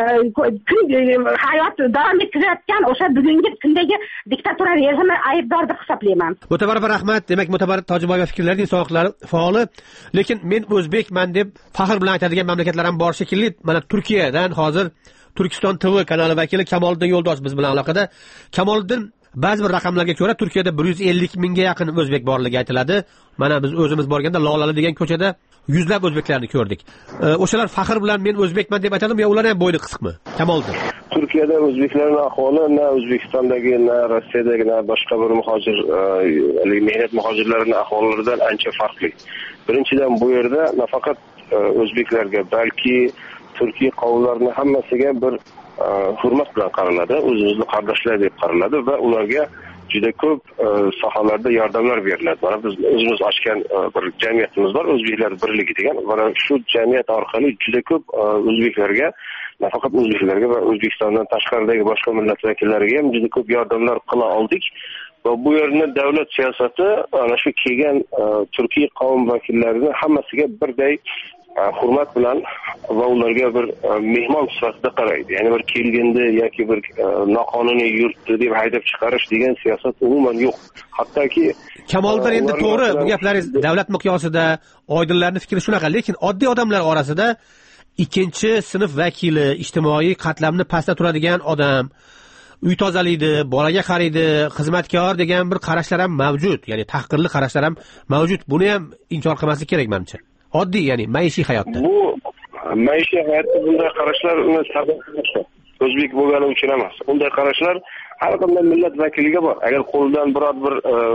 hayot davom ettirayotgan o'sha bugungi kundagi diktatura rejimi aybdor deb hisoblayman. Mutabar rahmat. Demak, Mutabar Tojiboyeva fikrlarining sog'liqlari faoli, lekin men o'zbekman deb faxr bilan aytadigan mamlakatlar ham bor shekilli. Mana Turkiyadan hozir Turkiston T V kanali vakili Kamoliddin Yo'ldosh biz bilan aloqada. Kamoliddin, ba'zi bir raqamlarga ko'ra Turkiyada bir yuz ellik mingga yaqin o'zbek borligi aytiladi. Mana biz o'zimiz borganda Lolali degan ko'chada yuzlab o'zbeklarni ko'rdik. O'shalar faxr bilan men o'zbekman deb aytadimi, yo ular ham bo'yni qisqmi? Kamoliddin. Turkiyada o'zbeklarning ahvoli na O'zbekistondagi, na Rossiyadagi, na boshqa bir muhojir, mehnat muhojirlarining ahvollaridan ancha farqli. Birinchidan bu yerda nafaqat o'zbeklarga, balki Turkiy qavmlarining hammasiga bir hurmat bilan qaraladi, o'zimizni qardoshlar deb qaraladi va ularga juda ko'p sohalarda yordamlar beriladi. Mana biz o'zimiz ochgan bir jamiyatimiz bor, O'zbeklar birligi degan. Mana shu jamiyat orqali juda ko'p o'zbeklarga, nafaqat o'zbeklarga va O'zbekistondan tashqaridagi boshqa millat vakillariga ham juda ko'p yordamlar qila oldik. Va bu yerning davlat siyosati ana shu kelgan Turkiy qavm vakillarini hammasiga birday hurmat bilan va ularga bir mehmon sifatida qaraydi. Ya'ni bir kelganda yoki bir noqonuniy yurtni deb haydab chiqarish degan siyosat umuman yo'q. Hattoki Kamoliddin, endi to'g'ri, bu gaplaringiz davlat miqyosida oydinlarning fikri shunaqa, lekin oddiy odamlar orasida ikkinchi sinf vakili, ijtimoiy qatlamni pastda turadigan odam, uy tozalaydi, bolaga qaraydi, xizmatkor degan bir qarashlar ham mavjud, ya'ni tahqirli qarashlar ham mavjud. Buni ham inkor qilmaslik kerak menimcha. Oddiy, ya'ni maishiy hayotda. Bu maishiy hayotda bunday qarashlar uni sabab o'zbek bo'lgani uchun emas. Bunday qarashlar har qanday millat vakiliga bor. Agar qo'lidan biror bir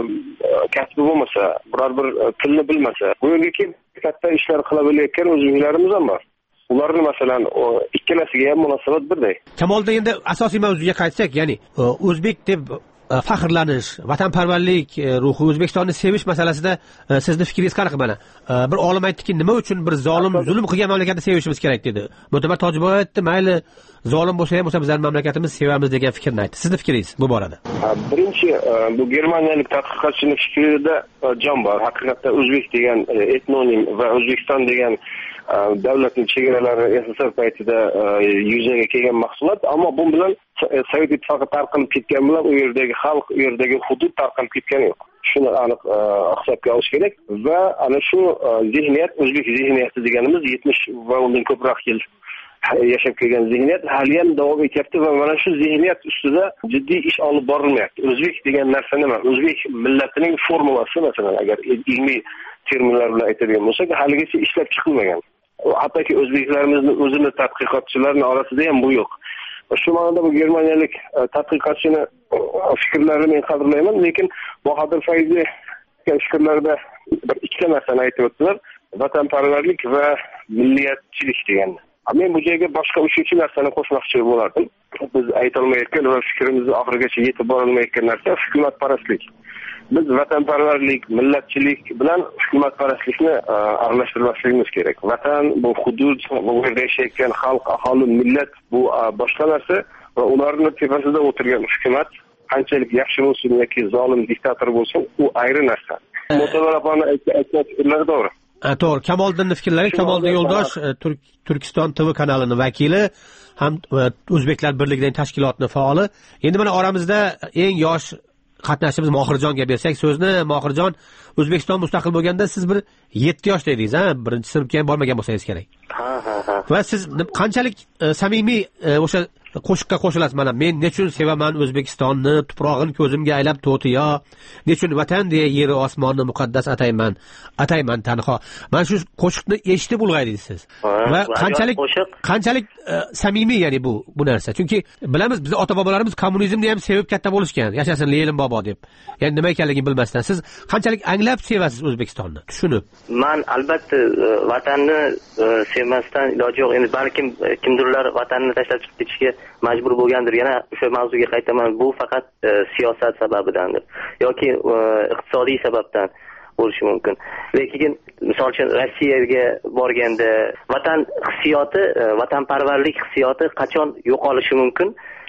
kasbi bo'lmasa, biror bir tilni bilmasa, bu yerga kelib katta ishlar qila bilayotgan o'zbeklarimiz ham bor. Ularni masalan ikkalasiga ham munosabat birday. Kamoliddin, endi asosiy mavzuga qaytsak, ya'ni o'zbek deb faxrlanish, vatanparvarlik ruhi, O'zbekistonni sevish masalasida sizni fikringiz qanaqa? Mana bir olim aytdiki, nima uchun bir zolim, zulm qilgan mamlakatni sevishimiz kerak dedi. Mutabar Tojiboyev aytdi, mayli zolim bo'lsa ham o'sha bizning mamlakatimizni sevamiz degan fikrni aytdi. Sizni fikringiz bu borada? Birinchi, bu germaniyalik tadqiqotchining fikrida jon bor. Haqiqatda o'zbek degan etnonim va O'zbekiston degan davlatning chegaralari S S R paytida yuzaga kelgan mahsulot, ammo bu bilan Sovet ittifoqi tarqalib ketgan bilan u yerdagi xalq, u yerdagi hudud tarqalib ketgani yo'q. Shuni aniq hisobga olish kerak va ana shu zihniyat, o'zbek zihniyati deganimiz yetmish va undan ko'proq yil yashab kelgan zihniyat hali ham davom etyapti va mana shu zihniyat ustida jiddiy ish olib borilmayapti. O'zbek degan narsa nima? O'zbek millatining formulasi, masalan, agar ilmiy terminlar bilan aytadigan bo'lsak, haligacha ishlab chiqilmagan. Hattoki o'zbeklarimizni o'zini tadqiqotchilarning orasida ham bu yo'q. Shu ma'noda bu germaniyalik tadqiqotchini fikrlarini men qadrlayman, lekin Bahodir Fayzi fikrlarida bir ikkita narsani aytib o'tdilar: vatanparvarlik va milliyatchilik degan. Men bu yerga boshqa uchinchi narsani qo'shmoqchi bo'lardim. Biz aytolmayotgan va fikrimizni oxirigacha yetib borolmayotgan narsa hukumatparastlik. Biz vatanparvarlik, millatchilik bilan hukumatparastlikni aralashtirmasligimiz kerak. Vatan bu hudud, bu yerda yashayotgan xalq, aholi, millat bu boshqa narsa va ularning tepasida o'tirgan hukumat qanchalik yaxshi bo'lsin yoki zolim diktator bo'lsin, u ayri narsa. Mutabar opani aytgan fikrlari to'g'ri. To'g'ri. Kamoliddinning fikrlari, Kamoliddin Yo'ldosh Turkiston T V kanalining vakili, ham O'zbeklar birligining tashkilotining faoli. Endi mana oramizda eng yosh qatnashchimiz Mohirjonga bersak so'zni. Mohirjon, O'zbekiston mustaqil bo'lganda siz bir yetti yoshda edingiz, ha? Birinchi sinfga ham bormagan bo'lsangiz kerak. Ha, ha, ha. Va siz qanchalik samimiy o'sha qo'shiqqa qo'shilasiz? Mana men nechun sevaman O'zbekistonni, tuprog'in ko'zimga aylab to'tiyo, nechun vatan deya yeri osmonni muqaddas atayman, atayman tanho. Mana shu qo'shiqni eshitib ulg'aydingiz siz. Va qanchalik qanchalik samimiy, ya'ni bu bu narsa. Chunki bilamiz, biz ota-bobolarimiz kommunizmni ham sevib katta bo'lishgan, yashasin Lenin bobo deb. Ya'ni nima ekanligini bilmasdan siz qanchalik anglab sevasiz O'zbekistonni? Tushunib. Men albatta vatanni sevmasdan iloji yo'q. Endi balkim kimdirlar vatanni tashlab chiqib ketishga majbur bo'lgandir. Yana o'sha mavzuga qaytaman. Bu faqat e, siyosat sababidandir yoki e, iqtisodiy sababdan bo'lishi mumkin. Lekin misol uchun Rossiyaga borganda vatan hissiyoti, e, vatanparvarlik hissiyoti qachon yo'qolishi mumkin?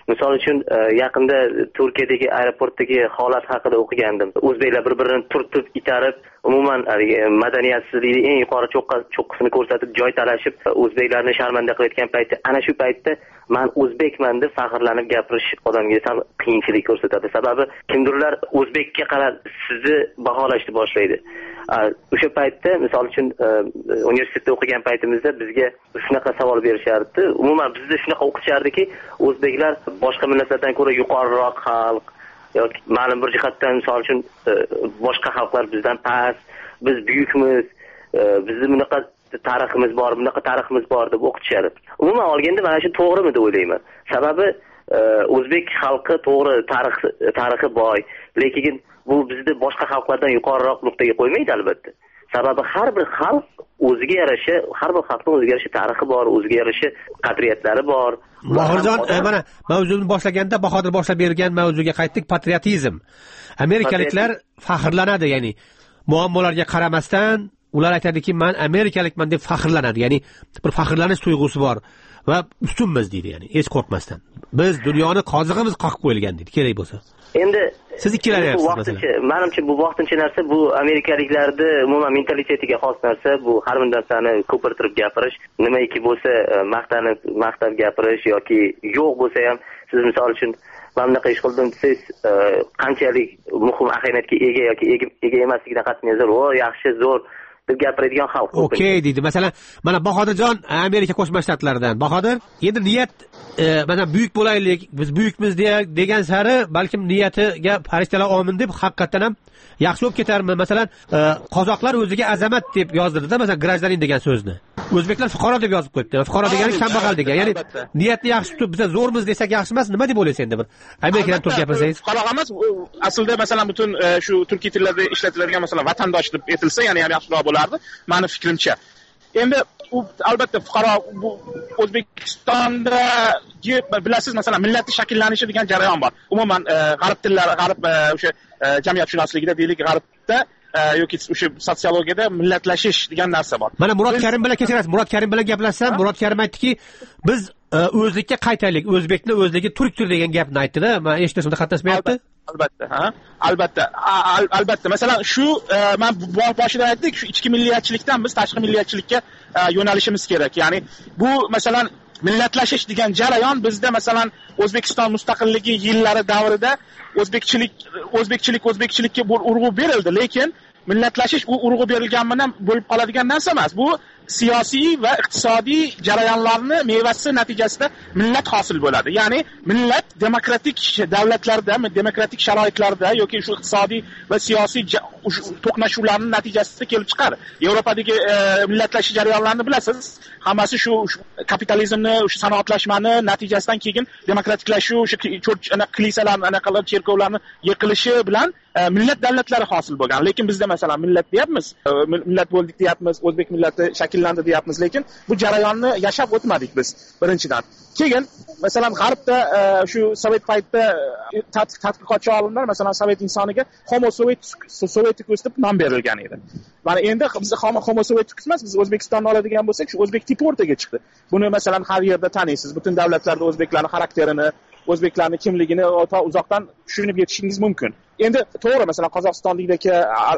Misol uchun yaqinda Turkiyadagi aeroportdagi holat haqida o'qigandim. O'zbeklar bir-birini turtib, itarib, umuman madaniyatsizlikning eng yuqori cho'qqisini ko'rsatib, joy talashib, o'zbeklarni sharmanda qilayotgan paytda, ana shu paytda men o'zbekman deb faxrlanib gapirish odamga sal qiyinchilik ko'rsatadi. Sababi kimdirlar o'zbekka qarab sizni baholashni boshlaydi. O'sha paytda, misol uchun universitetda o'qigan paytimizda bizga shunaqa savol berishardi. Umuman bizda shunaqa o'qitishardiki, o'zbeklar boshqa millatlardan ko'ra yuqoriroq xalq yoki ma'lum bir jihatdan, misol uchun boshqa xalqlar bizdan past, biz buyukmiz, bizni bunaqa tariximiz bor, bunaqa tariximiz bor deb o'qitishadi. Umuman olganda mana shu to'g'rimi deb o'ylayman. Sababi o'zbek xalqi to'g'ri tarix tarixi boy, lekin bu bizni boshqa xalqlardan yuqoriroq nuqtaga qo'ymaydi albatta. Sababi har bir xalq o'ziga yarasha, har bir xalqning o'ziga yarasha tarixi bor, o'ziga yarasha qadriyatlari bor. Bahorjon, mana mavzuni boshlaganda Bahodir boshlab bergan mavzuga qaytdik, patriotizm. Amerikaliklar faxrlanadi, ya'ni muammolarga qaramasdan ular aytadiki, men amerikalikman deb faxrlanadi, ya'ni bir faxrlanish tuyg'usi bor va ustunmiz deydi, ya'ni hech qo'rqmasdan. Biz dunyoni qozig'imiz qoqib qo'yilgan deydi, kerak bo'lsa. Endi siz ikkilanyapsiz masalan. Menimcha bu vaqtincha narsa, bu amerikaliklarda umuman mentalitetiga xos narsa, bu har bir narsani ko'pirtirib gapirish, nimaiki bo'lsa maqtanib, maqtab gapirish yoki yo'q bo'lsa ham siz misol uchun mana bunaqa ish qildim desangiz, qanchalik muhim ahamiyatga ega yoki ega emasligidan qat'iy nazar, "O, yaxshi, zo'r" deb gapiradigan xalq. Okey deydi. Masalan, mana Bahodirjon Amerika Qo'shma Shtatlaridan. Bahodir, endi niyat mana buyuk bo'laylik, biz buyukmiz degan sari balkim niyatiga farishtalar omin deb haqiqatan ham yaxshi bo'lib ketarmi? Masalan, qozoqlar o'ziga azamat deb yozdirdi-da, masalan, grajdanin degan so'zni. O'zbeklar fuqaro deb yozib qo'yibdi. Fuqaro degani kambag'al degan. Ya'ni niyatni yaxshi tutib, biz zo'rmiz desak yaxshi emas, nima deb o'ylaysiz endi bir Amerikadan turib gapirsangiz? Fuqaro emas, aslida masalan butun shu turkiy tillarda ishlatiladigan masalan vatandosh deb aytilsa, ya'ni ham yaxshiroq bo'lardi, meni fikrimcha. Endi u albatta fuqaro bu O'zbekistonda bilasiz, masalan, millatni shakllanishi degan jarayon bor. Umuman g'arb tillari, g'arb o'sha jamiyatshunosligida deylik, g'arbda yoki o'sha sotsiologiyada millatlashish degan narsa bor. Mana Murod Karim bilan kechirasiz. Murod Karim bilan gaplashsam, Murod Karim aytdiki, biz o'zlikka qaytaylik, o'zbekni o'zligi turkdir degan gapni aytdi-da. Men eshitishimda qatnashmayapti. Albatta, ha. Albatta. Albatta. Masalan, shu men boshida aytdik, shu ichki milliyatchilikdan biz tashqi milliyatchilikka yo'nalishimiz kerak. Ya'ni bu masalan millatlashish degan jarayon bizda masalan O'zbekiston mustaqilligi yillari davrida o'zbekchilik o'zbekchilik o'zbekchilikka urg'u berildi, lekin millatlashish u urg'u berilgan bilan bo'lib qoladigan narsa emas. Bu siyosiy va iqtisodiy jarayonlarni mevasi natijasida millat hosil bo'ladi. Ya'ni millat demokratik davlatlarda, demokratik sharoitlarda yoki shu iqtisodiy va siyosiy to'qnashuvlarning natijasida kelib chiqadi. Yevropadagi millatlashish jarayonlarini bilasiz. Hammasi shu kapitalizmni, shu sanoatlashmani natijasidan keyin demokratiklashuv, shu kilisalar, anaqalar, cherkovlarni yiqilishi bilan millat davlatlari hosil bo'lgan. Lekin bizda masalan millat deyapmiz, millat bo'ldik deyapmiz, o'zbek millati shakllandi deyapmiz, lekin bu jarayonni yashab o'tmadik biz birinchidan. Keyin masalan g'arbda shu sovet paytida tadqiqotchi olimlar masalan sovet insoniga Homo sovetikus deb nom berilgan edi. Mana endi biz Homo sovetikus emas, biz O'zbekistonni oladigan bo'lsak, shu o'zbek tipi o'rtaga chiqdi. Buni masalan har yerda taniysiz. Butun davlatlarda o'zbeklarning xarakterini, o'zbeklarning kimligini to uzoqdan tushunib yetishingiz mumkin. Endi to'g'ri, masalan Qozog'istondagi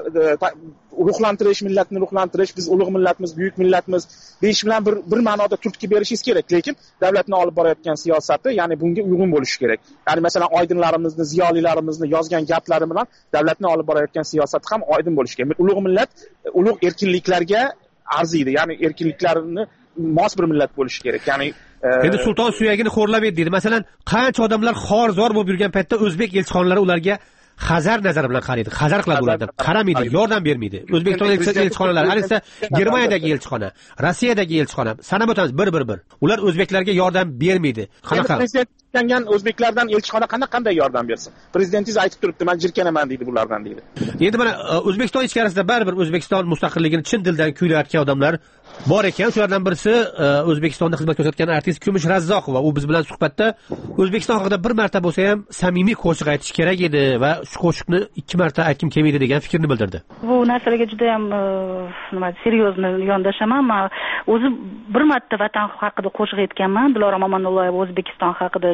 ruhlantirish, millatni ruhlantirish, biz ulug' millatmiz, buyuk millatmiz deyish bilan bir bir ma'noda turtki berishingiz kerak, lekin davlatni olib borayotgan siyosati, ya'ni bunga uyg'un bo'lishi kerak. Ya'ni masalan oydinlarimizni, ziyolilarimizni yozgan gaplari bilan davlatni olib borayotgan siyosati ham oydin bo'lishi kerak. Ulug' millat ulug' erkinliklarga arziydi, ya'ni erkinliklarini mos bir millat bo'lishi kerak. Ya'ni endi sulton suyagini xo'rlab edi deydi. Masalan, qancha odamlar xorzor bo'lib yurgan paytda o'zbek elchixonalari ularga Xazar nazari bilan qaraydi. Xazar qiladi ulardan. Qaramaydi, yordam bermaydi. O'zbekiston elchixonalari, ayniqsa Germaniyadagi elchixona, Rossiyadagi elchixona, sanab o'tamiz bir-bir-bir. Ular o'zbeklarga yordam bermaydi. Qanaqa? Prezident tangan o'zbeklardan elchixona qanday yordam bersin? Prezidentingiz aytib turibdi, men jirkanaman deydi bulardan deydi. Endi mana O'zbekiston ichkarisida baribir O'zbekiston mustaqilligini chin dildan kuylayotgan odamlar bor ekan. Shulardan birisi O'zbekistonda xizmat ko'rsatgan artist Kumush Razzoqova. U biz bilan suhbatda O'zbekiston haqida bir marta bo'lsa ham samimiy qo'shiq aytish kerak edi va shu qo'shiqni ikki marta aytkim kelmaydi degan fikrni bildirdi. Bu narsaga juda ham nima seryozni yondashaman. Men o'zi bir marta vatan haqida qo'shiq aytganman. Dilorom Omonullayev O'zbekiston haqida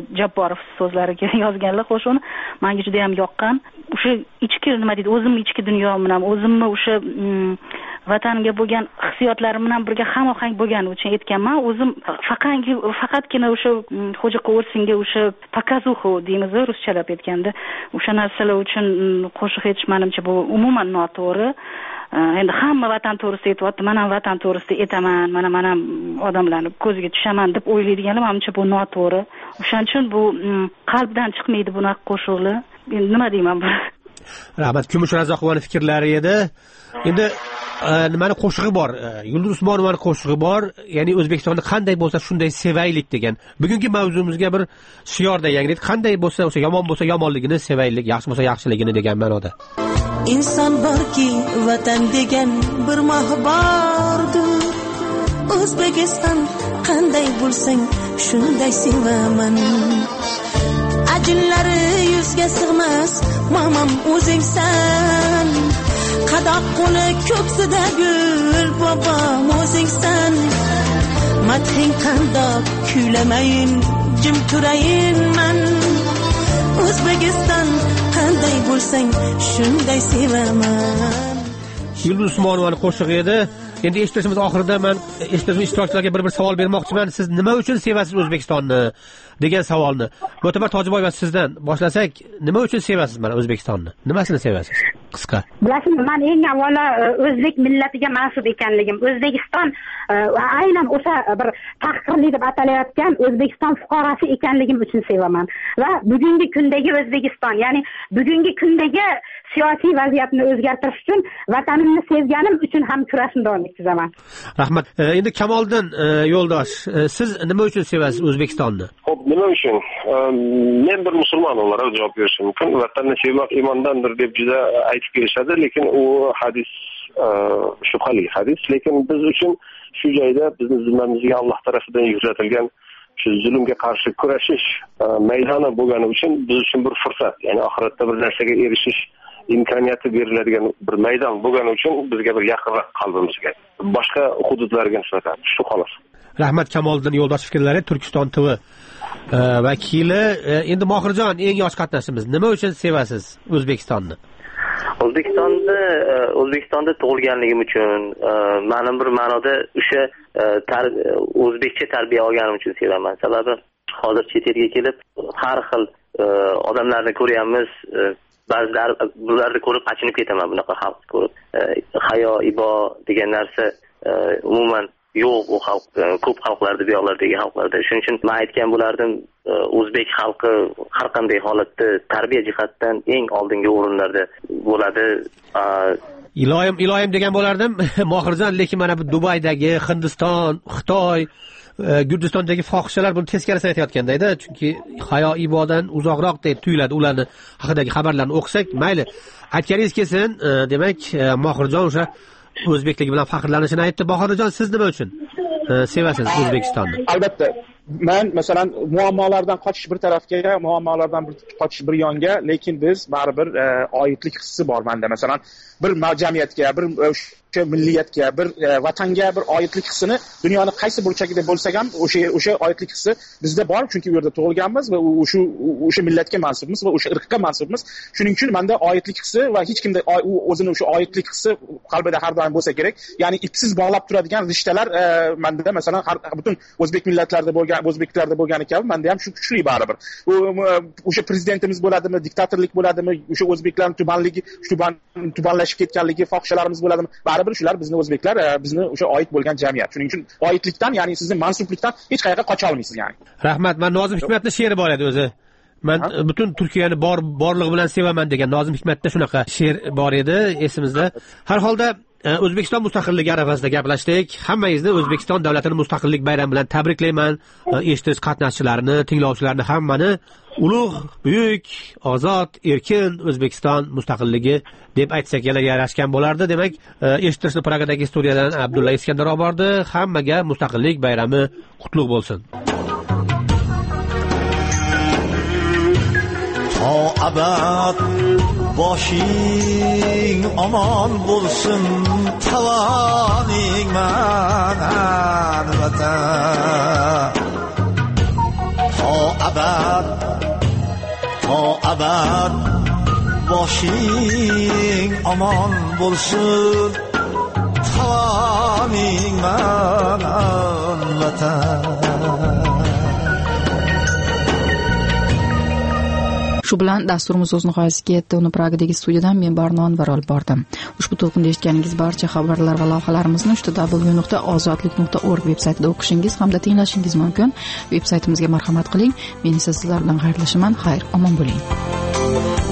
Jabborov so'zlariga yozganlar qo'shig'ini menga juda ham yoqqan. O'sha ichki nima deydi, o'zimni ichki dunyom bilan, o'zimni o'sha vatanga bo'lgan hissiyotlarim bilan birga hamohang bo'lgani uchun aytganman. O'zim faqat faqatgina o'sha Xo'ja Qo'rsinga o'sha pokazuxu deymiz ruschalab aytganda, o'sha narsalar uchun qo'shiq aytish menimcha bu umuman noto'g'ri. Endi hamma vatan to'g'risida aytyapti, men ham vatan to'g'risida aytaman, mana men ham odamlarni ko'ziga tushaman deb o'ylaydiganlar menimcha bu noto'g'ri. O'shaning uchun bu qalbdan chiqmaydi bunaqa qo'shiqlar. Endi nima deyman bu? Rahmat, Kumush Razzoqovaning fikrlari edi. Endi nimani qo'shig'i bor? Yulduz Usmonovaning qo'shig'i bor. Ya'ni O'zbekistonni qanday bo'lsa shunday sevaylik degan. Bugungi mavzumizga bir shiorda yangilik, qanday bo'lsa o'sha yomon bo'lsa yomonligini sevaylik, yaxshi bo'lsa yaxshiligini degan ma'noda. İnsan borki vatan degan bir mahbordir. O'zbekiston qanday bo'lsang shunday sevaman. Ajinlari yuzga sig'mas, mamam o'zingsan. Qadoq qo'li ko'ksida gul, bobom o'zingsan. Madhing qandoq kuylamayin, jim turayin man. O'zbekiston qanday bo'lsang shunday sevaman. Yulduz Usmonovaning qo'shig'i edi. Endi eshitishimiz oxirida men eshitishim ishtirokchilarga bir bir savol bermoqchiman. Siz nima uchun sevasiz O'zbekistonni degan savolni. Mo'tamar Tojiboyeva, sizdan boshlasak, nima uchun sevasiz mana O'zbekistonni? Nimasini sevasiz? Qisqa. Bilasizmi, men eng avvalo o'zbek millatiga mansub ekanligim, O'zbekiston aynan o'sha bir tahqirli deb atalayotgan O'zbekiston fuqarosi ekanligim uchun sevaman. Va bugungi kundagi O'zbekiston, ya'ni bugungi kundagi siyosiy vaziyatni o'zgartirish uchun vatanimni sevganim uchun ham kurashni davom ettiraman. Rahmat. Endi Kamoliddin yo'ldosh, siz nima uchun sevasiz O'zbekistonni? Xo'p, nima uchun? Men bir musulmon olarak javob berishim mumkin. Vatanni sevmak iymondandir deb juda aytib kelishadi, lekin u hadis shubhali hadis, lekin biz uchun shu joyda bizni zimmamizga Alloh tomonidan yuklatilgan shu zulmga qarshi kurashish maydoni bo'lgani uchun biz uchun bir fursat, ya'ni oxiratda bir narsaga erishish imkoniyati beriladigan bir maydon bo'lgani uchun bizga bir yaqinroq qalbimizga, boshqa hududlarga nisbatan shu xolos. Rahmat. Kamoliddin yo'ldosh fikrlari, Turkiston T V vakili. Endi Mohirjon, eng yosh qatnashchimiz, nima uchun sevasiz O'zbekistonni? O'zbekistonda O'zbekistonda tug'ilganligim uchun, ma'lum bir ma'noda o'sha o'zbekcha tarbiya olganim uchun sevaman. Sababi hozir chet elga kelib har xil odamlarni ko'ryapmiz. Ba'zilar bularni ko'rib achinib ketaman, bunaqa xalq ko'rib. Hayo, ibo degan narsa umuman yo'q u xalq, ko'p xalqlarda, bu yoqlardagi xalqlarda. Shuning uchun men aytgan bo'lardim, o'zbek xalqi har qanday holatda tarbiya jihatdan eng oldingi o'rinlarda bo'ladi. Iloyim, iloyim degan bo'lardim. Mohirjon, lekin mana bu Dubaydagi, Hindiston, Xitoy, Gurdistondagi fohishalar buni teskarisini aytayotganda edi, chunki hayo ibodan uzoqroq deb tuyuladi ularni haqidagi xabarlarni o'qisak. Mayli, aytganingiz kelsin. Demak, Mohirjon o'sha o'zbekligi bilan faxrlanishini aytdi. Mohirjon, siz nima uchun sevasiz O'zbekistonni? Albatta, men masalan muammolardan qochish bir tarafga, muammolardan bir qochish bir yonga, lekin biz baribir oidlik hissi bor menda. Masalan, bir jamiyatga, bir o'sha milliyatga, bir vatanga bir oidlik hissini dunyoni qaysi burchagida bo'lsak ham o'sha o'sha oidlik hissi bizda bor, chunki u yerda tug'ilganmiz va o'sha o'sha millatga mansubmiz va o'sha irqqa mansubmiz. Shuning uchun menda oidlik hissi va hech kimda u o'zini o'sha oidlik hissi qalbida har doim bo'lsa kerak. Ya'ni ipsiz bog'lab turadigan rishtalar menda masalan har butun o'zbek millatlarida bo'lgan, o'zbeklarda bo'lgani kabi menda ham shu kuchli baribir. O'sha prezidentimiz bo'ladimi, diktatorlik bo'ladimi, o'sha o'zbeklarning tubanligi, tuban tubanlashib ketganligi, fohishalarimiz bo'ladimi, baribir shular bizni o'zbeklar, bizni o'sha oid bo'lgan jamiyat. Shuning uchun oidlikdan, ya'ni sizni mansublikdan hech qayerga qocha olmaysiz yani. Rahmat. Men Nozim Hikmatning she'ri bor edi o'zi. Men butun Turkiyani bor borlig'i bilan sevaman degan Nozim Hikmatda shunaqa she'r bor edi esimizda. Har holda O'zbekiston mustaqilligi arafasida gaplashdik. Hammangizni O'zbekiston davlatining mustaqillik bayrami bilan tabriklayman. Eshitish qatnashchilarini, tinglovchilarni hammani ulug', buyuk, ozod, erkin O'zbekiston mustaqilligi deb aytsak yana yarashgan bo'lardi. Demak, eshitishni Pragadagi studiyadan Abdulla Iskandar olib bordi. Hammaga mustaqillik bayrami qutlug' bo'lsin. To abad boshing omon bo'lsin, tavoning manan vatan. To abad to abad boshing omon bo'lsin toning man vatan. Shu bilan dasturimiz o'z nihoyasiga yetdi. Uni Pragadagi studiyadan men Barnon var olib bordim. Ushbu to'lqinda eshitganingiz barcha xabarlar va lavhalarimizni w w w nuqta ozodlik nuqta org veb-saytida o'qishingiz hamda tinglashingiz mumkin. Veb-saytimizga marhamat qiling. Men esa sizlar bilan xayrlashaman. Xayr, omon bo'ling.